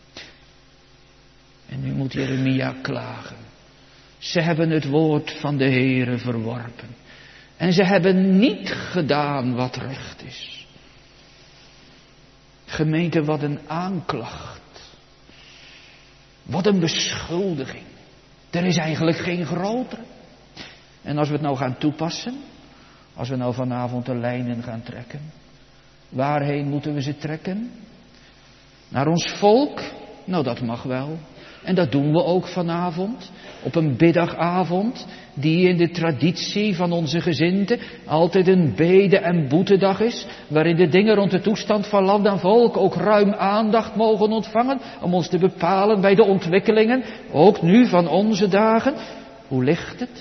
[SPEAKER 1] En nu moet Jeremia klagen. Ze hebben het woord van de Heere verworpen. En ze hebben niet gedaan wat recht is. Gemeente, wat een aanklacht. Wat een beschuldiging. Er is eigenlijk geen grotere. En als we het nou gaan toepassen, als we nou vanavond de lijnen gaan trekken, waarheen moeten we ze trekken? Naar ons volk? Nou, dat mag wel. En dat doen we ook vanavond, op een biddagavond, die in de traditie van onze gezindte altijd een bede- en boetedag is, waarin de dingen rond de toestand van land en volk ook ruim aandacht mogen ontvangen, om ons te bepalen bij de ontwikkelingen, ook nu van onze dagen. Hoe ligt het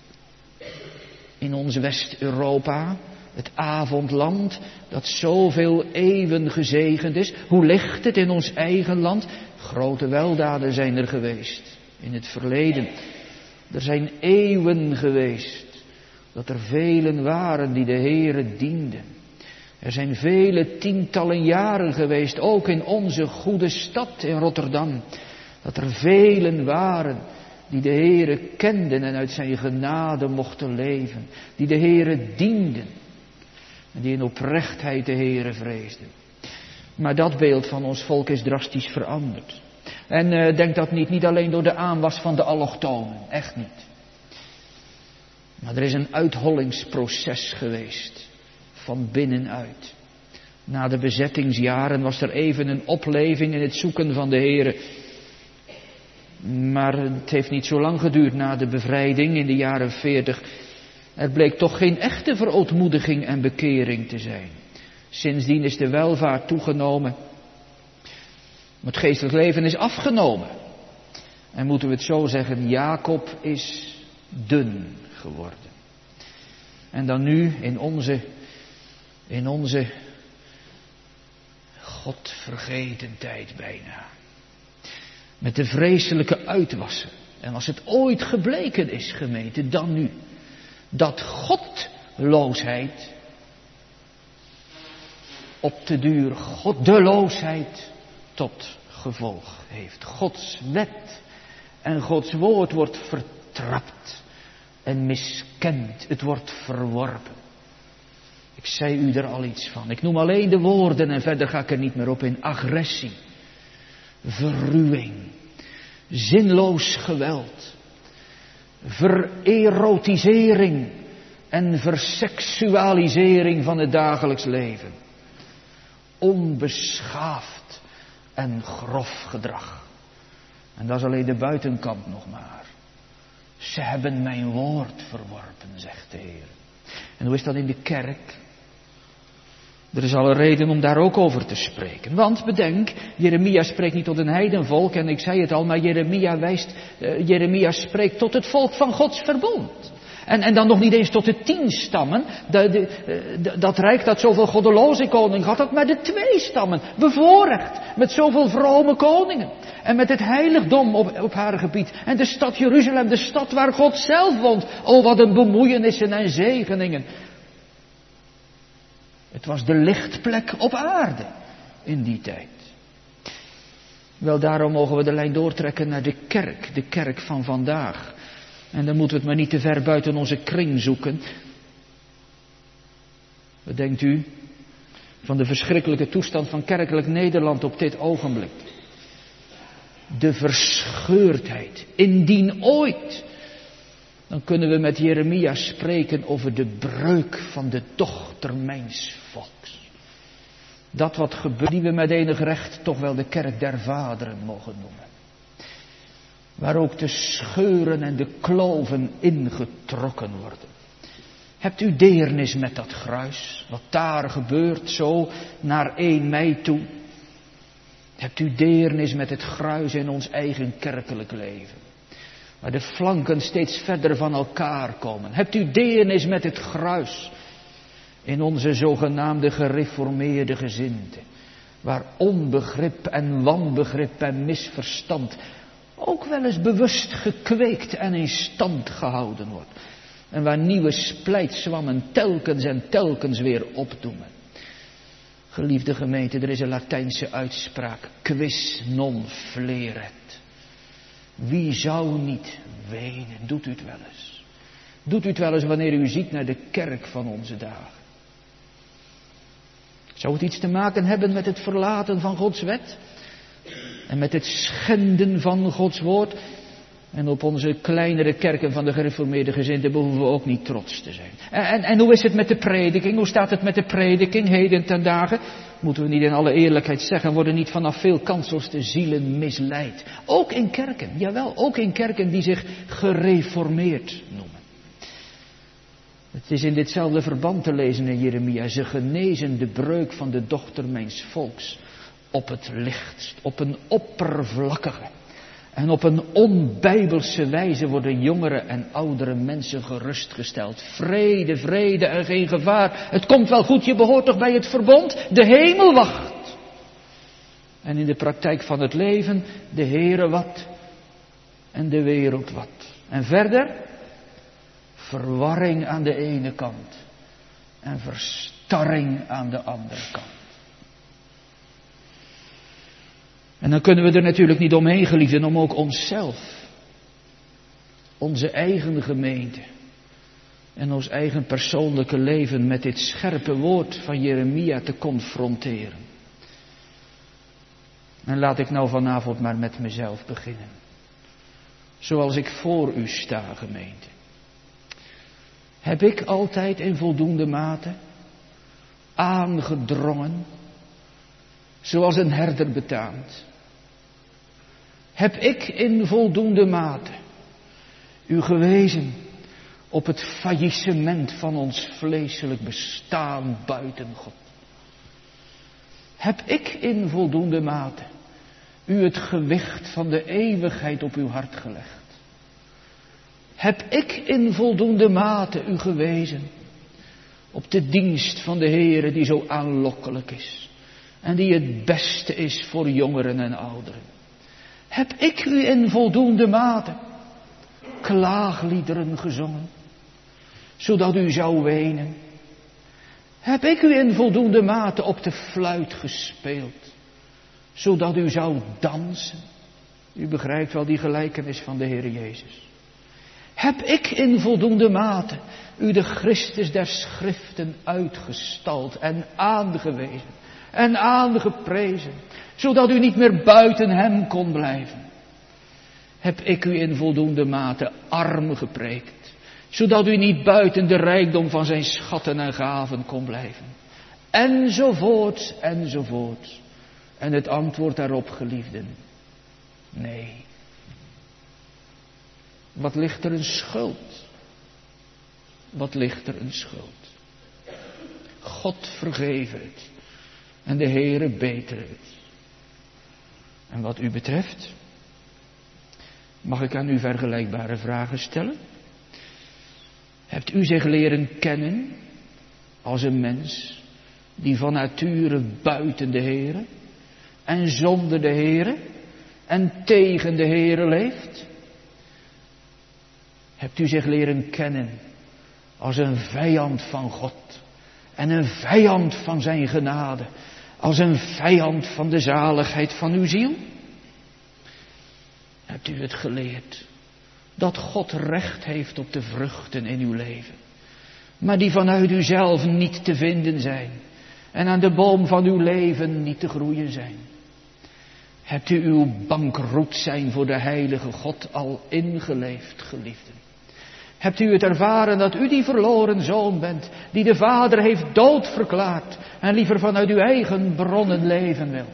[SPEAKER 1] in ons West-Europa, het avondland, dat zoveel eeuwen gezegend is? Hoe ligt het in ons eigen land? Grote weldaden zijn er geweest in het verleden. Er zijn eeuwen geweest dat er velen waren die de Heere dienden. Er zijn vele tientallen jaren geweest, ook in onze goede stad in Rotterdam, dat er velen waren die de Heere kenden en uit zijn genade mochten leven. Die de Heere dienden en die in oprechtheid de Heere vreesden. Maar dat beeld van ons volk is drastisch veranderd. En denk dat niet alleen door de aanwas van de allochtonen, echt niet. Maar er is een uithollingsproces geweest, van binnenuit. Na de bezettingsjaren was er even een opleving in het zoeken van de Heere. Maar het heeft niet zo lang geduurd na de bevrijding in de jaren 40. Er bleek toch geen echte verootmoediging en bekering te zijn. Sindsdien is de welvaart toegenomen. Het geestelijk leven is afgenomen. En moeten we het zo zeggen, Jacob is dun geworden. En dan nu in onze godvergeten tijd bijna. Met de vreselijke uitwassen. En als het ooit gebleken is, gemeente, dan nu. Dat godloosheid op de duur goddeloosheid tot gevolg heeft. Gods wet En Gods woord wordt vertrapt en miskend. Het wordt verworpen. Ik zei u er al iets van. Ik noem alleen de woorden en verder ga ik er niet meer op in. Agressie, verruwing, zinloos geweld, vererotisering en verseksualisering van het dagelijks leven. Onbeschaafd en grof gedrag. En dat is alleen de buitenkant nog maar. Ze hebben mijn woord verworpen, zegt de Heer. En hoe is dat in de kerk? Er is alle reden om daar ook over te spreken. Want bedenk, Jeremia spreekt niet tot een heidenvolk. En ik zei het al, maar Jeremia spreekt tot het volk van Gods verbond. En dan nog niet eens tot de 10 stammen. Dat rijk dat zoveel goddeloze koningen had, dat maar de 2 stammen. Bevoorrecht, met zoveel vrome koningen. En met het heiligdom op haar gebied. En de stad Jeruzalem, de stad waar God zelf woont. Oh, wat een bemoeienissen en zegeningen. Het was de lichtplek op aarde in die tijd. Wel, daarom mogen we de lijn doortrekken naar de kerk van vandaag. En dan moeten we het maar niet te ver buiten onze kring zoeken. Wat denkt u van de verschrikkelijke toestand van kerkelijk Nederland op dit ogenblik? De verscheurdheid, indien ooit. Dan kunnen we met Jeremia spreken over de breuk van de dochter mijns volks. Dat wat gebeurt, die we met enig recht toch wel de kerk der vaderen mogen noemen. Waar ook de scheuren en de kloven ingetrokken worden. Hebt u deernis met dat gruis, wat daar gebeurt zo naar 1 mei toe? Hebt u deernis met het gruis in ons eigen kerkelijk leven? Waar de flanken steeds verder van elkaar komen. Hebt u deernis met het gruis in onze zogenaamde gereformeerde gezinten? Waar onbegrip en wanbegrip en misverstand ook wel eens bewust gekweekt en in stand gehouden wordt. En waar nieuwe splijtswammen telkens en telkens weer opdoemen. Geliefde gemeente, er is een Latijnse uitspraak. Quis non fleret. Wie zou niet wenen? Doet u het wel eens? Doet u het wel eens wanneer u ziet naar de kerk van onze dagen? Zou het iets te maken hebben met het verlaten van Gods wet? En met het schenden van Gods woord? En op onze kleinere kerken van de gereformeerde gezinten behoeven we ook niet trots te zijn. En hoe is het met de prediking? Hoe staat het met de prediking heden ten dagen? Moeten we niet in alle eerlijkheid zeggen, worden niet vanaf veel kansels de zielen misleid. Ook in kerken, jawel, ook in kerken die zich gereformeerd noemen. Het is in ditzelfde verband te lezen in Jeremia. Ze genezen de breuk van de dochter mijns volks op het lichtst, op een oppervlakkige. En op een onbijbelse wijze worden jongere en oudere mensen gerustgesteld. Vrede, vrede en geen gevaar. Het komt wel goed, je behoort toch bij het verbond? De hemel wacht. En in de praktijk van het leven, de Heere wat en de wereld wat. En verder, verwarring aan de ene kant en verstarring aan de andere kant. En dan kunnen we er natuurlijk niet omheen, geliefden, om ook onszelf, onze eigen gemeente en ons eigen persoonlijke leven met dit scherpe woord van Jeremia te confronteren. En laat ik nou vanavond maar met mezelf beginnen. Zoals ik voor u sta, gemeente. Heb ik altijd in voldoende mate aangedrongen, zoals een herder betaamt? Heb ik in voldoende mate u gewezen op het faillissement van ons vleeselijk bestaan buiten God? Heb ik in voldoende mate u het gewicht van de eeuwigheid op uw hart gelegd? Heb ik in voldoende mate u gewezen op de dienst van de Heere die zo aanlokkelijk is en die het beste is voor jongeren en ouderen? Heb ik u in voldoende mate klaagliederen gezongen, zodat u zou wenen? Heb ik u in voldoende mate op de fluit gespeeld, zodat u zou dansen? U begrijpt wel die gelijkenis van de Heer Jezus. Heb ik in voldoende mate u de Christus der Schriften uitgestald en aangewezen en aangeprezen, zodat u niet meer buiten hem kon blijven? Heb ik u in voldoende mate arm gepreekt, zodat u niet buiten de rijkdom van zijn schatten en gaven kon blijven? Enzovoort, enzovoort. En het antwoord daarop, geliefden, nee. Wat ligt er een schuld? Wat ligt er een schuld? God vergeef het. En de Heere beter het. En wat u betreft, mag ik aan u vergelijkbare vragen stellen? Hebt u zich leren kennen als een mens die van nature buiten de Heere en zonder de Heere en tegen de Heere leeft? Hebt u zich leren kennen als een vijand van God en een vijand van zijn genade, als een vijand van de zaligheid van uw ziel? Hebt u het geleerd dat God recht heeft op de vruchten in uw leven, maar die vanuit uzelf niet te vinden zijn en aan de boom van uw leven niet te groeien zijn? Hebt u uw bankroet zijn voor de heilige God al ingeleefd, geliefden? Hebt u het ervaren dat u die verloren zoon bent, die de Vader heeft dood verklaard en liever vanuit uw eigen bronnen leven wil?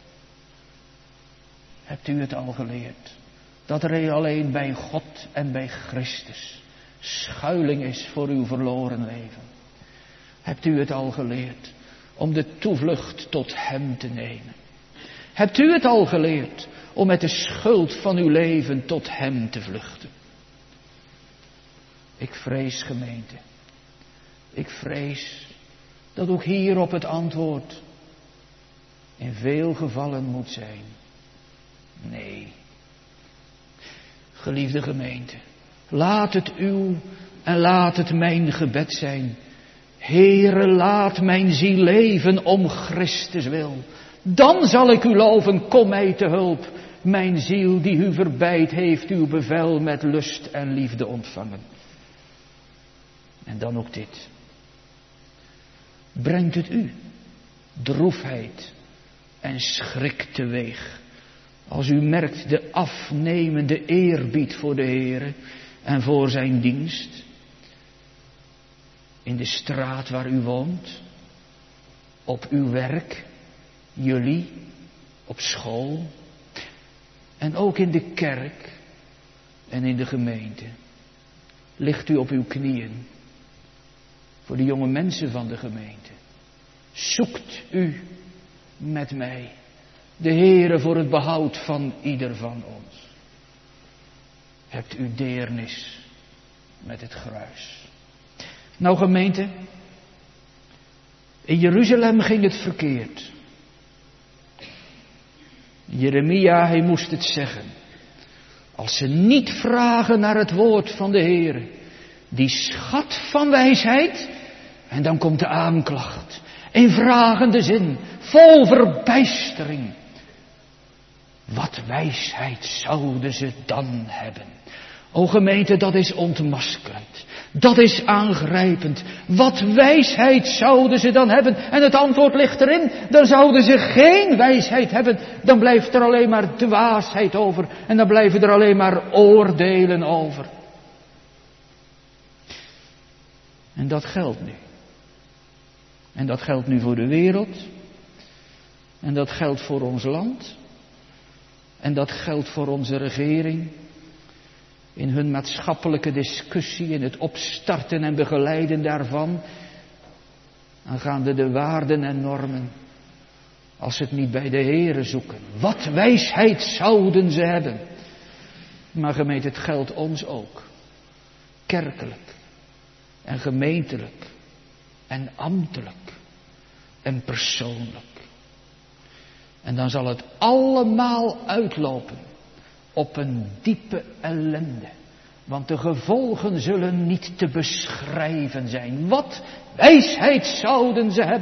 [SPEAKER 1] Hebt u het al geleerd dat er alleen bij God en bij Christus schuiling is voor uw verloren leven? Hebt u het al geleerd om de toevlucht tot hem te nemen? Hebt u het al geleerd om met de schuld van uw leven tot hem te vluchten? Ik vrees, gemeente, ik vrees dat ook hierop het antwoord in veel gevallen moet zijn: nee. Geliefde gemeente, laat het uw en laat het mijn gebed zijn: Heere, laat mijn ziel leven om Christus wil. Dan zal ik u loven, kom mij te hulp, mijn ziel die u verbeid heeft uw bevel met lust en liefde ontvangen. En dan ook dit. Brengt het u droefheid en schrik teweeg, als u merkt de afnemende eerbied voor de Heere en voor zijn dienst? In de straat waar u woont, op uw werk, jullie, op school en ook in de kerk en in de gemeente. Ligt u op uw knieën voor de jonge mensen van de gemeente? Zoekt u met mij de Heere voor het behoud van ieder van ons? Hebt u deernis met het gruis? Nou, gemeente, in Jeruzalem ging het verkeerd. Jeremia, hij moest het zeggen. Als ze niet vragen naar het woord van de Heere, die schat van wijsheid, en dan komt de aanklacht, in vragende zin, vol verbijstering. Wat wijsheid zouden ze dan hebben? O gemeente, dat is ontmaskerend. Dat is aangrijpend. Wat wijsheid zouden ze dan hebben? En het antwoord ligt erin. Dan zouden ze geen wijsheid hebben. Dan blijft er alleen maar dwaasheid over. En dan blijven er alleen maar oordelen over. En dat geldt nu. En dat geldt nu voor de wereld. En dat geldt voor ons land. En dat geldt voor onze regering. In hun maatschappelijke discussie, in het opstarten en begeleiden daarvan, aangaande de waarden en normen, als ze het niet bij de Heere zoeken. Wat wijsheid zouden ze hebben? Maar gemeente, het geldt ons ook. Kerkelijk en gemeentelijk en ambtelijk en persoonlijk. En dan zal het allemaal uitlopen op een diepe ellende. Want de gevolgen zullen niet te beschrijven zijn. Wat wijsheid zouden ze hebben?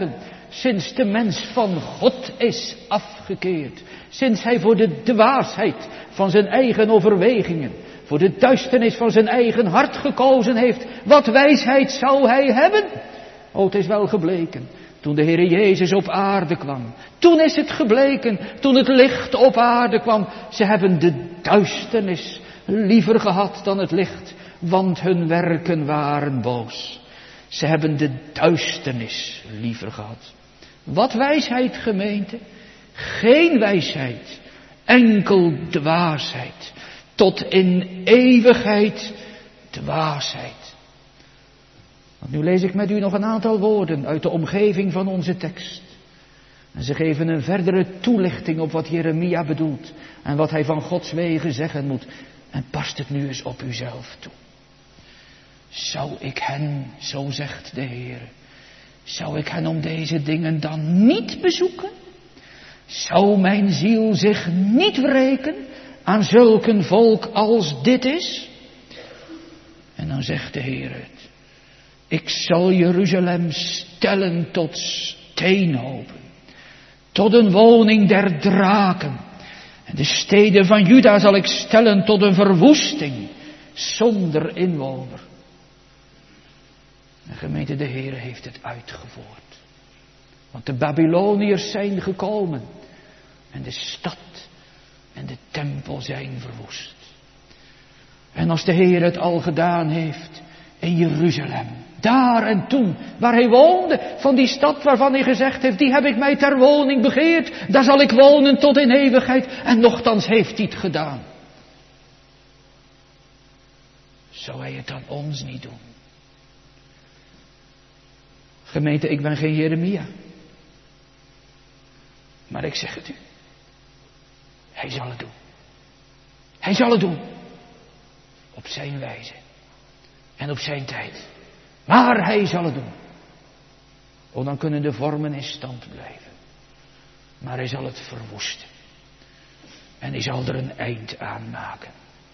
[SPEAKER 1] sinds de mens van God is afgekeerd. Sinds hij voor de dwaasheid van zijn eigen overwegingen, voor de duisternis van zijn eigen hart gekozen heeft. Wat wijsheid zou hij hebben? O, het is wel gebleken. Toen de Heere Jezus op aarde kwam. Toen is het gebleken. Toen het licht op aarde kwam. Ze hebben de duisternis liever gehad dan het licht. Want hun werken waren boos. Ze hebben de duisternis liever gehad. Wat wijsheid, gemeente? Geen wijsheid. Enkel dwaasheid. Tot in eeuwigheid dwaasheid. Want nu lees ik met u nog een aantal woorden uit de omgeving van onze tekst. En ze geven een verdere toelichting op wat Jeremia bedoelt. En wat hij van Gods wegen zeggen moet. En past het nu eens op uzelf toe. Zou ik hen, zo zegt de Heer, zou ik hen om deze dingen dan niet bezoeken? Zou mijn ziel zich niet wreken aan zulk een volk als dit is? En dan zegt de Heer het. Ik zal Jeruzalem stellen tot steenhopen, tot een woning der draken. En de steden van Juda zal ik stellen tot een verwoesting, zonder inwoner. De gemeente, de Heer heeft het uitgevoerd. Want de Babyloniërs zijn gekomen. En de stad en de tempel zijn verwoest. En als de Heer het al gedaan heeft in Jeruzalem. Daar en toen, waar hij woonde, van die stad waarvan hij gezegd heeft, die heb ik mij ter woning begeerd. Daar zal ik wonen tot in eeuwigheid. En nochtans heeft hij het gedaan. Zou hij het aan ons niet doen? Gemeente, ik ben geen Jeremia. Maar ik zeg het u. Hij zal het doen. Hij zal het doen. Op zijn wijze. En op zijn tijd. Maar hij zal het doen. Oh, dan kunnen de vormen in stand blijven. Maar hij zal het verwoesten. En hij zal er een eind aan maken.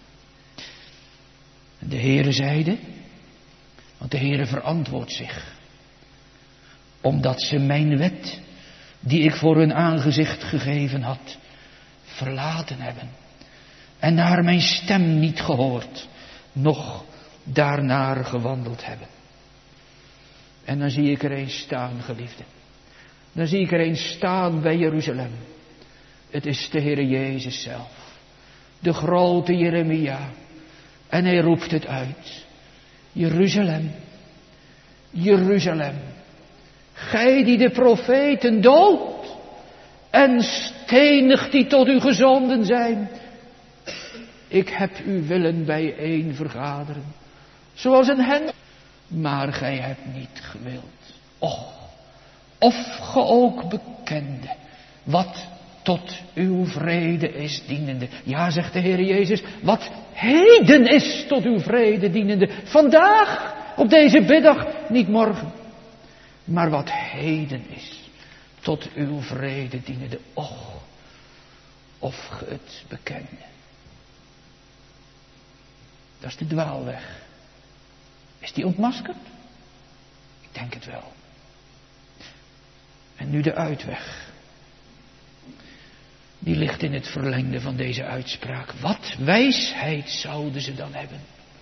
[SPEAKER 1] En de Heere zeide, want de Heere verantwoordt zich. Omdat ze mijn wet, die ik voor hun aangezicht gegeven had, verlaten hebben. En naar mijn stem niet gehoord, noch daarnaar gewandeld hebben. En dan zie ik er eens staan, geliefden. Dan zie ik er eens staan bij Jeruzalem. Het is de Heere Jezus zelf. De grote Jeremia. En hij roept het uit. Jeruzalem. Jeruzalem. Gij die de profeten doodt. En stenigt die tot u gezonden zijn. Ik heb u willen bijeen vergaderen. Zoals een hen. Maar gij hebt niet gewild. Och, of ge ook bekende wat tot uw vrede is dienende. Ja, zegt de Heer Jezus, wat heden is tot uw vrede dienende. Vandaag, op deze middag, niet morgen. Maar wat heden is tot uw vrede dienende. Och, of ge het bekende. Dat is de dwaalweg. Is die ontmaskerd? Ik denk het wel. En nu de uitweg. Die ligt in het verlengde van deze uitspraak. Wat wijsheid zouden ze dan hebben?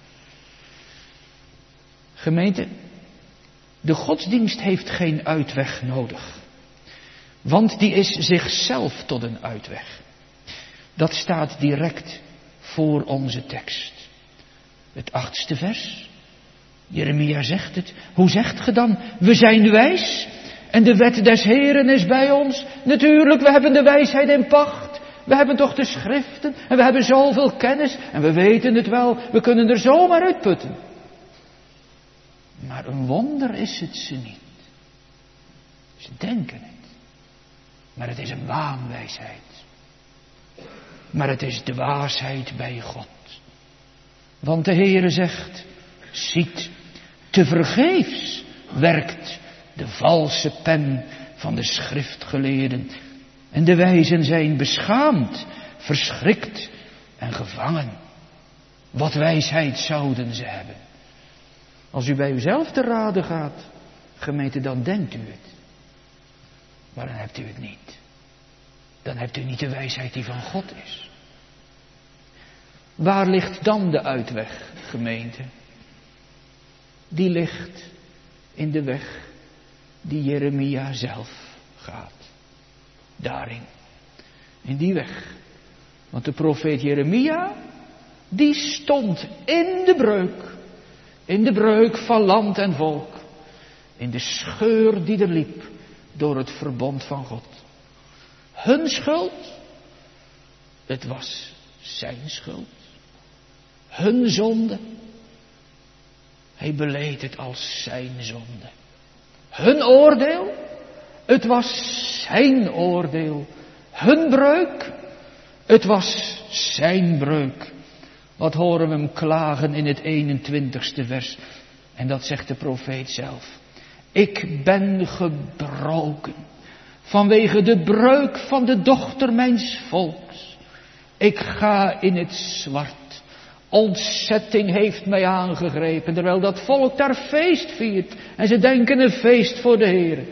[SPEAKER 1] Gemeente, de godsdienst heeft geen uitweg nodig. Want die is zichzelf tot een uitweg. Dat staat direct voor onze tekst. Het 8e vers. Jeremia zegt het. Hoe zegt ge dan? We zijn wijs en de wet des Heren is bij ons. Natuurlijk, we hebben de wijsheid in pacht. We hebben toch de schriften en we hebben zoveel kennis en we weten het wel. We kunnen er zomaar uitputten. Maar een wonder is het ze niet. Ze denken het. Maar het is een waanwijsheid. Maar het is de dwaasheid bij God. Want de Heere zegt, ziet, tevergeefs werkt de valse pen van de schriftgeleerden. En de wijzen zijn beschaamd, verschrikt en gevangen. Wat wijsheid zouden ze hebben? Als u bij uzelf te raden gaat, gemeente, dan denkt u het. Maar dan hebt u het niet. Dan hebt u niet de wijsheid die van God is. Waar ligt dan de uitweg, gemeente? Die ligt in de weg die Jeremia zelf gaat. Daarin. In die weg. Want de profeet Jeremia, die stond in de breuk. In de breuk van land en volk. In de scheur die er liep door het verbond van God. Hun schuld, het was zijn schuld. Hun zonde, hij beleed het als zijn zonde. Hun oordeel, het was zijn oordeel. Hun breuk, het was zijn breuk. Wat horen we hem klagen in het 21ste vers. En dat zegt de profeet zelf. Ik ben gebroken vanwege de breuk van de dochter mijns volks. Ik ga in het zwart. Ontzetting heeft mij aangegrepen, terwijl dat volk daar feest viert. En ze denken een feest voor de Heer.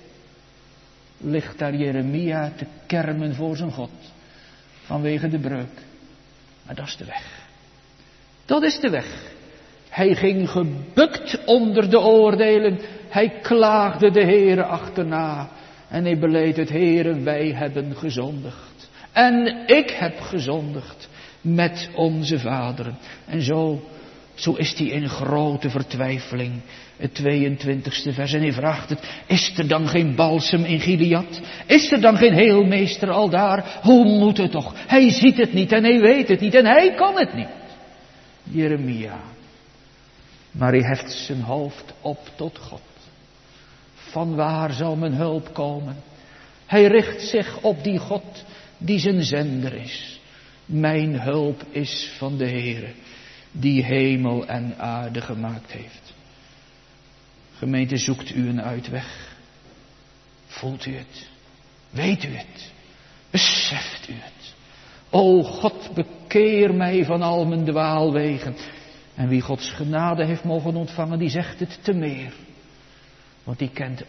[SPEAKER 1] Ligt daar Jeremia te kermen voor zijn God. Vanwege de breuk. Maar dat is de weg. Dat is de weg. Hij ging gebukt onder de oordelen. Hij klaagde de Heere achterna. En hij beleed het: Heere, wij hebben gezondigd. En ik heb gezondigd met onze vaderen. En zo is hij in grote vertwijfeling. Het 22ste vers. En hij vraagt het: is er dan geen balsem in Gilead? Is er dan geen heelmeester al daar? Hoe moet het toch? Hij ziet het niet en hij weet het niet en hij kan het niet. Jeremia. Maar hij heft zijn hoofd op tot God. Van waar zal mijn hulp komen? Hij richt zich op die God die zijn zender is. Mijn hulp is van de Heere, die hemel en aarde gemaakt heeft. Gemeente, zoekt u een uitweg? Voelt u het? Weet u het? Beseft u het? O God, bekeer mij van al mijn dwaalwegen. En wie Gods genade heeft mogen ontvangen, die zegt het te meer. Want die kent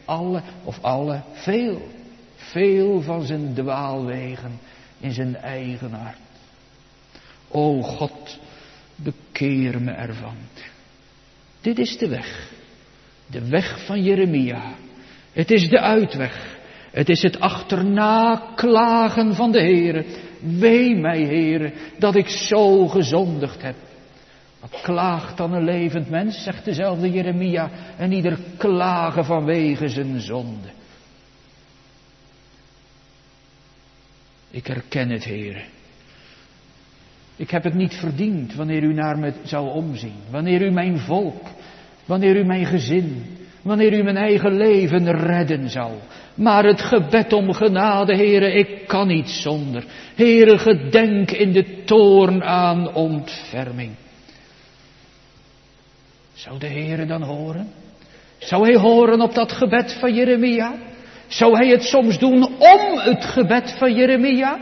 [SPEAKER 1] veel van zijn dwaalwegen in zijn eigen hart. O God, bekeer me ervan. Dit is de weg. De weg van Jeremia. Het is de uitweg. Het is het achterna klagen van de Heere. Wee mij, Heere, dat ik zo gezondigd heb. Wat klaagt dan een levend mens, zegt dezelfde Jeremia, en ieder klagen vanwege zijn zonde. Ik herken het, Heere. Ik heb het niet verdiend wanneer u naar me zou omzien. Wanneer u mijn volk, wanneer u mijn gezin, wanneer u mijn eigen leven redden zou. Maar het gebed om genade, Heere, ik kan niet zonder. Heere, gedenk in de toorn aan ontferming. Zou de Heere dan horen? Zou hij horen op dat gebed van Jeremia? Zou hij het soms doen om het gebed van Jeremia?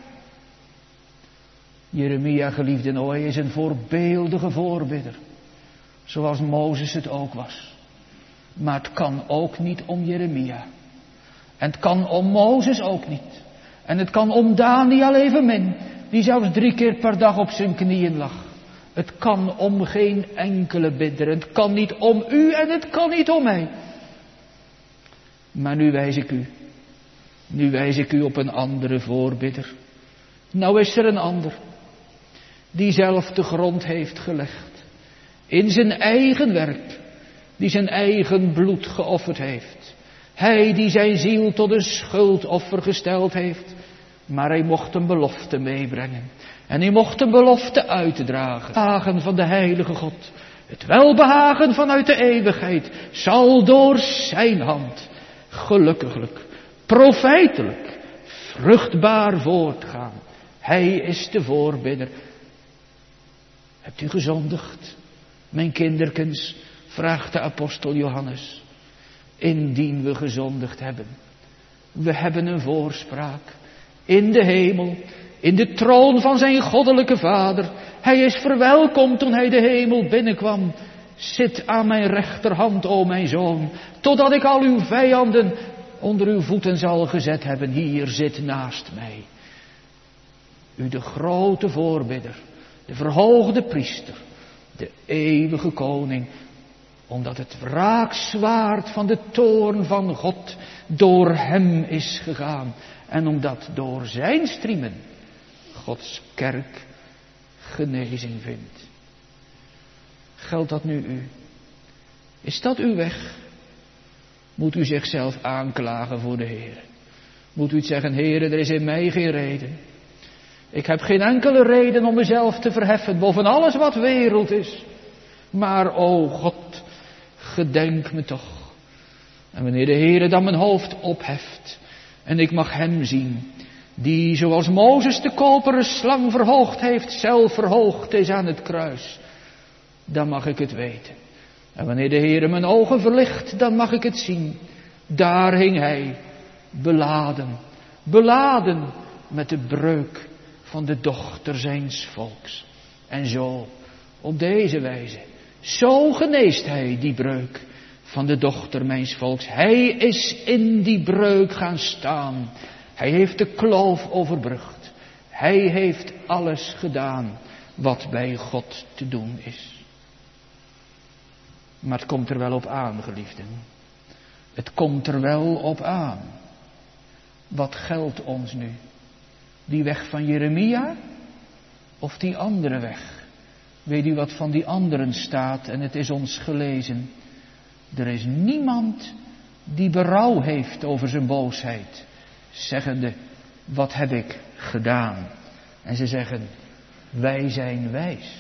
[SPEAKER 1] Jeremia, geliefden, hij is een voorbeeldige voorbidder. Zoals Mozes het ook was. Maar het kan ook niet om Jeremia. En het kan om Mozes ook niet. En het kan om Daniel evenmin, die zelfs 3 keer per dag op zijn knieën lag. Het kan om geen enkele bidder. Het kan niet om u en het kan niet om mij. Maar nu wijs ik u. Nu wijs ik u op een andere voorbidder. Nou is er een ander. Die zelf de grond heeft gelegd. In zijn eigen werk. Die zijn eigen bloed geofferd heeft. Hij die zijn ziel tot een schuldoffer gesteld heeft. Maar hij mocht een belofte meebrengen. En hij mocht een belofte uitdragen. Het behagen van de heilige God. Het welbehagen vanuit de eeuwigheid. Zal door zijn hand gelukkiglijk, profijtelijk, vruchtbaar voortgaan. Hij is de voorbidder. Hebt u gezondigd, mijn kinderkens? Vraagt de apostel Johannes. Indien we gezondigd hebben. We hebben een voorspraak in de hemel, in de troon van zijn goddelijke Vader. Hij is verwelkomd toen hij de hemel binnenkwam. Zit aan mijn rechterhand, o mijn zoon, totdat ik al uw vijanden onder uw voeten zal gezet hebben. Hier zit naast mij. U de grote voorbidder, de verhoogde priester, de eeuwige koning, omdat het wraakzwaard van de toorn van God door hem is gegaan. En omdat door zijn striemen Gods kerk genezing vindt. Geldt dat nu u? Is dat uw weg? Moet u zichzelf aanklagen voor de Heer? Moet u zeggen, Heer, er is in mij geen reden. Ik heb geen enkele reden om mezelf te verheffen boven alles wat wereld is. Maar, o God, gedenk me toch. En wanneer de Heer dan mijn hoofd opheft en ik mag hem zien, die zoals Mozes de koperen slang verhoogd heeft, zelf verhoogd is aan het kruis, dan mag ik het weten. En wanneer de Heer mijn ogen verlicht, dan mag ik het zien. Daar hing hij, beladen met de breuk van de dochter zijns volks. En zo, op deze wijze, zo geneest hij die breuk van de dochter mijns volks. Hij is in die breuk gaan staan. Hij heeft de kloof overbrugd. Hij heeft alles gedaan wat bij God te doen is. Maar het komt er wel op aan, geliefden. Het komt er wel op aan. Wat geldt ons nu? Die weg van Jeremia of die andere weg? Weet u wat van die anderen staat? En het is ons gelezen. Er is niemand die berouw heeft over zijn boosheid, zeggende, wat heb ik gedaan? En ze zeggen, wij zijn wijs.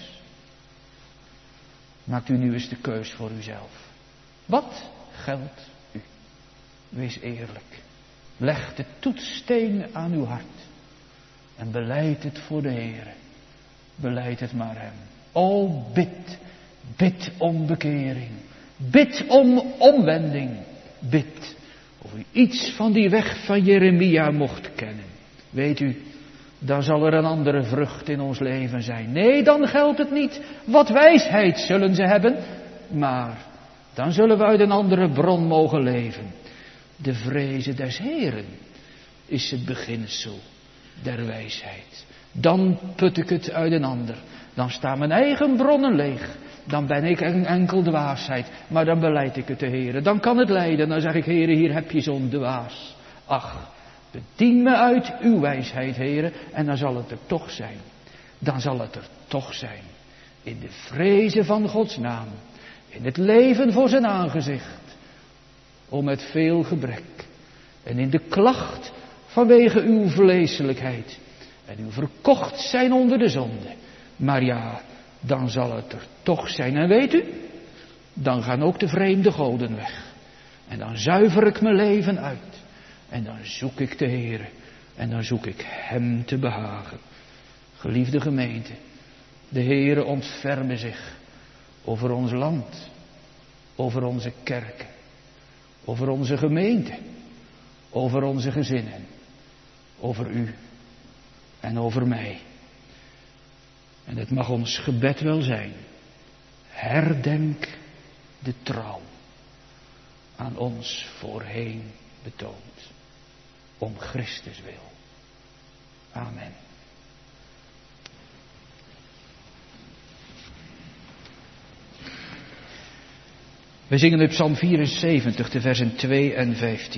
[SPEAKER 1] Maakt u nu eens de keus voor uzelf. Wat geldt u? Wees eerlijk. Leg de toetssteen aan uw hart. En belijd het voor de Heere. Belijd het maar hem. O, bid om bekering. Bid om omwending. Bid of u iets van die weg van Jeremia mocht kennen. Weet u, dan zal er een andere vrucht in ons leven zijn. Nee, dan geldt het niet. Wat wijsheid zullen ze hebben. Maar dan zullen we uit een andere bron mogen leven. De vreze des Heeren is het beginsel der wijsheid. Dan put ik het uit een ander. Dan staan mijn eigen bronnen leeg. Dan ben ik een enkel dwaasheid. Maar dan belijd ik het de Heere. Dan kan het lijden. Dan zeg ik, Heere, hier heb je zo'n dwaas. Ach, bedien me uit uw wijsheid, Heere. En dan zal het er toch zijn. Dan zal het er toch zijn. In de vreze van Gods naam. In het leven voor zijn aangezicht. Om met veel gebrek. En in de klacht vanwege uw vleeselijkheid. En uw verkocht zijn onder de zonde. Maar ja, dan zal het er toch zijn. En weet u, dan gaan ook de vreemde goden weg. En dan zuiver ik mijn leven uit. En dan zoek ik de Heere. En dan zoek ik hem te behagen. Geliefde gemeente, de Heere ontferme zich over ons land. Over onze kerken. Over onze gemeente. Over onze gezinnen. Over u. En over mij. En het mag ons gebed wel zijn. Herdenk de trouw aan ons voorheen betoond. Om Christus wil. Amen. We zingen uit Psalm 74, de versen 2 en 15.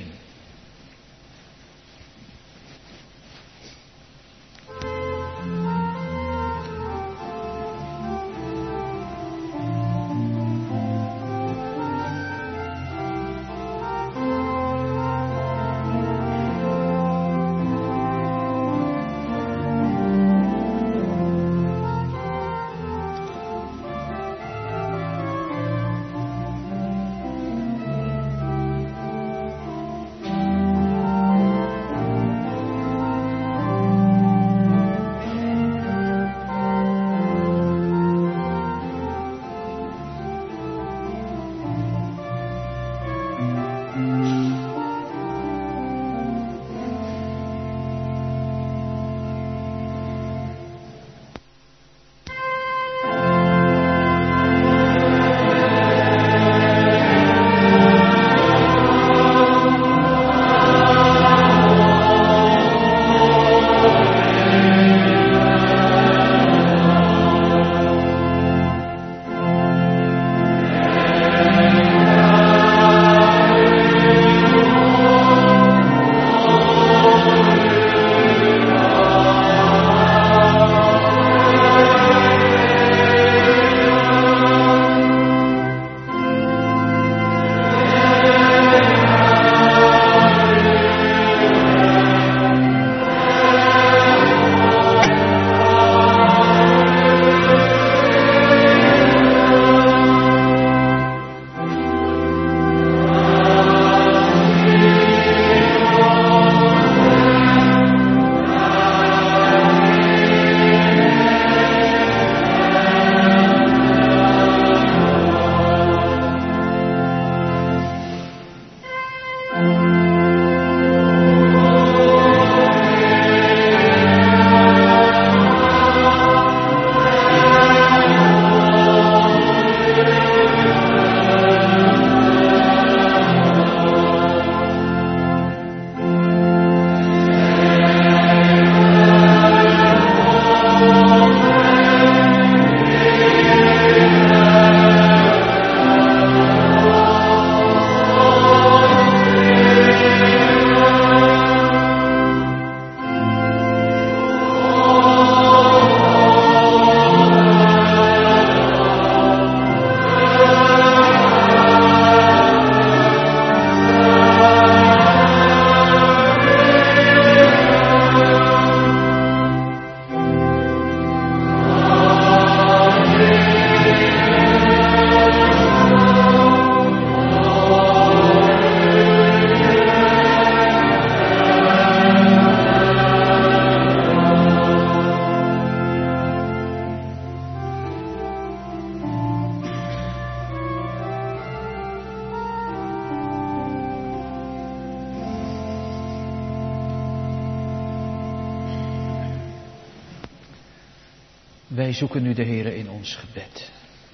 [SPEAKER 1] Wij zoeken nu de Heere in ons gebed.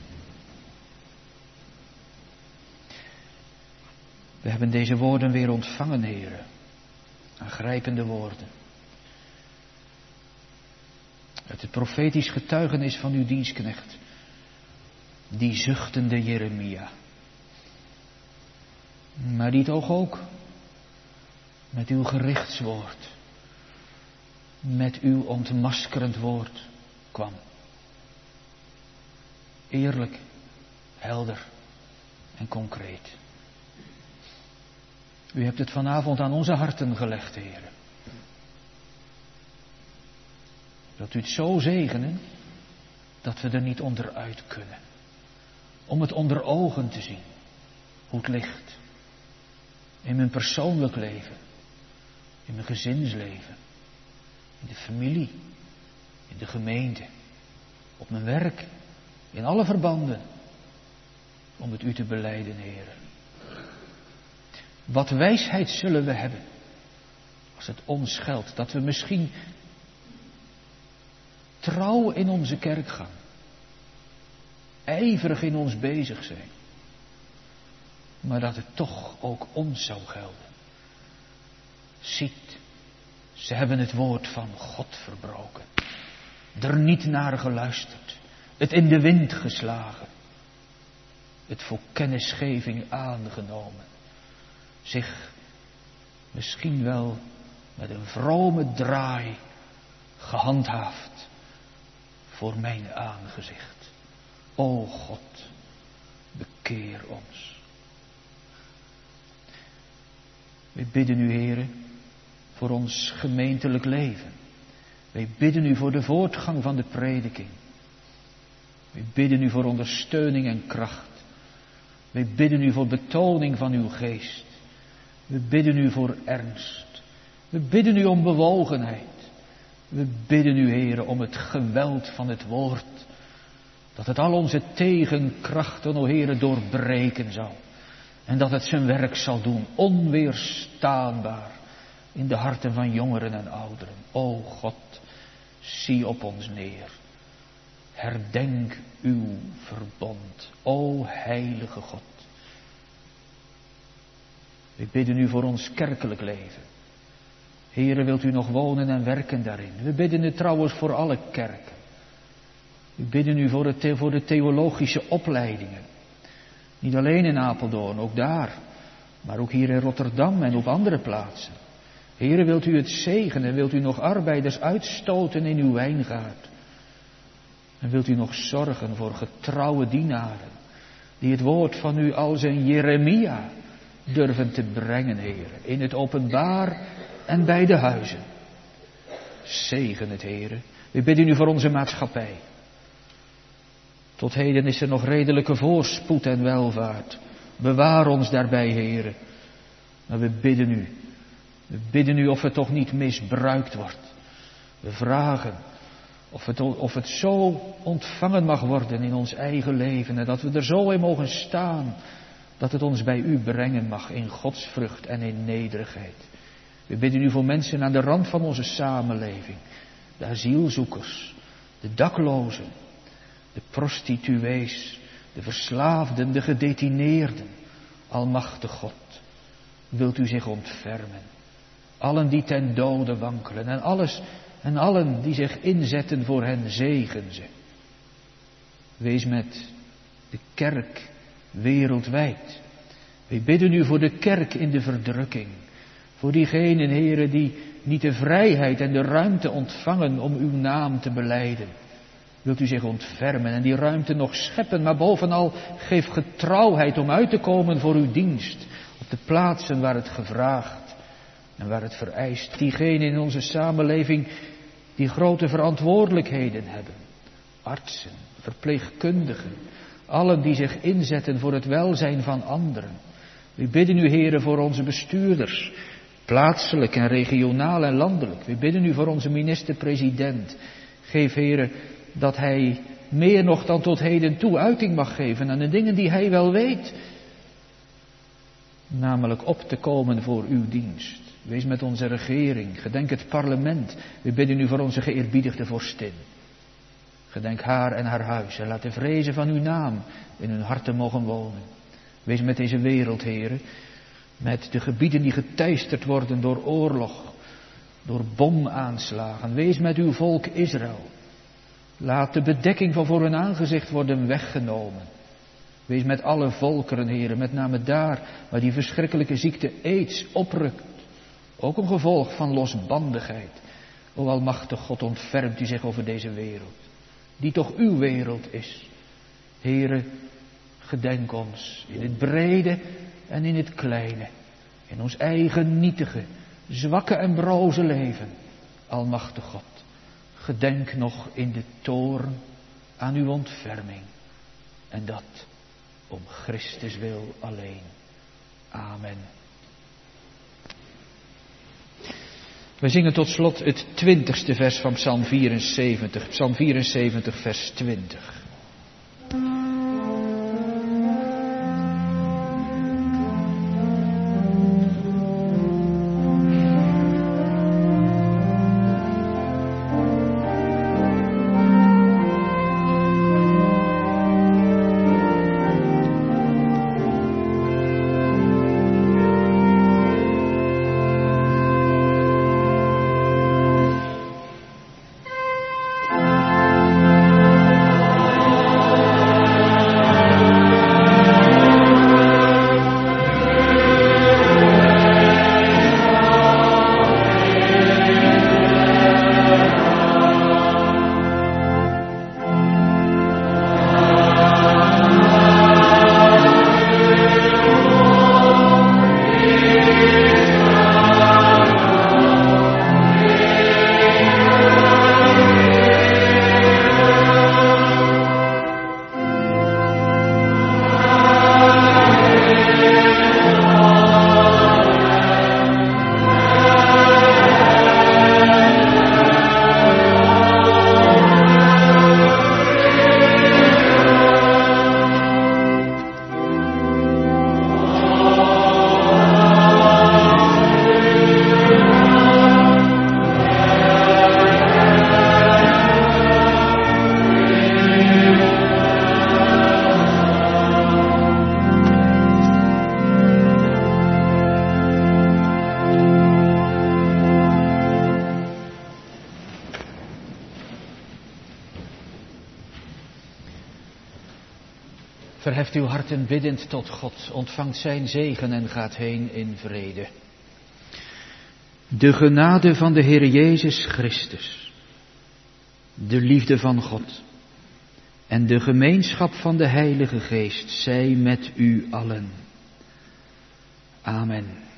[SPEAKER 1] We hebben deze woorden weer ontvangen, Heere. Aangrijpende woorden. Uit het profetisch getuigenis van uw dienstknecht. Die zuchtende Jeremia. Maar die toch ook met uw gerichtswoord. Met uw ontmaskerend woord kwam. Eerlijk, helder en concreet. U hebt het vanavond aan onze harten gelegd, Heer. Wilt u het zo zegenen dat we er niet onderuit kunnen. Om het onder ogen te zien, hoe het ligt. In mijn persoonlijk leven, in mijn gezinsleven, in de familie, in de gemeente, op mijn werk, in alle verbanden. Om het u te belijden, Heer. Wat wijsheid zullen we hebben, als het ons geldt, dat we misschien trouw in onze kerk gaan, ijverig in ons bezig zijn, maar dat het toch ook ons zou gelden. Ziet, ze hebben het woord van God verbroken, er niet naar geluisterd, het in de wind geslagen, het voor kennisgeving aangenomen, zich misschien wel met een vrome draai gehandhaafd voor mijn aangezicht. O God, bekeer ons. Wij bidden u, Heere, voor ons gemeentelijk leven. Wij bidden u voor de voortgang van de prediking. Wij bidden u voor ondersteuning en kracht. Wij bidden u voor betoning van uw geest. We bidden u voor ernst. We bidden u om bewogenheid. We bidden u, Heere, om het geweld van het woord. Dat het al onze tegenkrachten, o Heere, doorbreken zal. En dat het zijn werk zal doen, onweerstaanbaar, in de harten van jongeren en ouderen. O God, zie op ons neer. Herdenk uw verbond, o heilige God. We bidden u voor ons kerkelijk leven. Heere, wilt u nog wonen en werken daarin? We bidden u trouwens voor alle kerken. We bidden u voor de theologische opleidingen. Niet alleen in Apeldoorn, ook daar. Maar ook hier in Rotterdam en op andere plaatsen. Heere, wilt u het zegenen? Wilt u nog arbeiders uitstoten in uw wijngaard? En wilt u nog zorgen voor getrouwe dienaren, die het woord van u als een Jeremia durven te brengen, Heere, in het openbaar en bij de huizen. Zegen het, Heere. We bidden u voor onze maatschappij. Tot heden is er nog redelijke voorspoed en welvaart. Bewaar ons daarbij, Heere. Maar we bidden u of het toch niet misbruikt wordt. We vragen of het zo ontvangen mag worden in ons eigen leven en dat we er zo in mogen staan, dat het ons bij u brengen mag in godsvrucht en in nederigheid. We bidden u voor mensen aan de rand van onze samenleving, de asielzoekers, de daklozen, de prostituees, de verslaafden, de gedetineerden. Almachtig God, wilt u zich ontfermen. Allen die ten dode wankelen en allen die zich inzetten voor hen, zegen ze. Wees met de kerk wereldwijd. Wij bidden u voor de kerk in de verdrukking. Voor diegenen, Heere, die niet de vrijheid en de ruimte ontvangen om uw naam te belijden. Wilt u zich ontfermen en die ruimte nog scheppen, maar bovenal geef getrouwheid om uit te komen voor uw dienst. Op de plaatsen waar het gevraagd en waar het vereist. Diegenen in onze samenleving die grote verantwoordelijkheden hebben. Artsen, verpleegkundigen, allen die zich inzetten voor het welzijn van anderen. We bidden u, Heere, voor onze bestuurders, plaatselijk en regionaal en landelijk. We bidden u voor onze minister-president. Geef, Heere, dat hij meer nog dan tot heden toe uiting mag geven aan de dingen die hij wel weet. Namelijk op te komen voor uw dienst. Wees met onze regering, gedenk het parlement. We bidden u voor onze geëerbiedigde vorstin. Gedenk haar en haar huis en laat de vrezen van uw naam in hun harten mogen wonen. Wees met deze wereld, Heere, met de gebieden die geteisterd worden door oorlog, door bomaanslagen. Wees met uw volk Israël. Laat de bedekking van voor hun aangezicht worden weggenomen. Wees met alle volkeren, Heere, met name daar waar die verschrikkelijke ziekte aids oprukt. Ook een gevolg van losbandigheid. O almachtig God, ontfermt u zich over deze wereld, die toch uw wereld is. Heere, gedenk ons in het brede en in het kleine, in ons eigen nietige, zwakke en broze leven. Almachtig God, gedenk nog in de toorn aan uw ontferming. En dat om Christus wil alleen. Amen. We zingen tot slot het 20ste vers van Psalm 74. Psalm 74, vers 20. Verheft uw harten biddend tot God, ontvangt zijn zegen en gaat heen in vrede. De genade van de Heere Jezus Christus, de liefde van God en de gemeenschap van de Heilige Geest zij met u allen. Amen.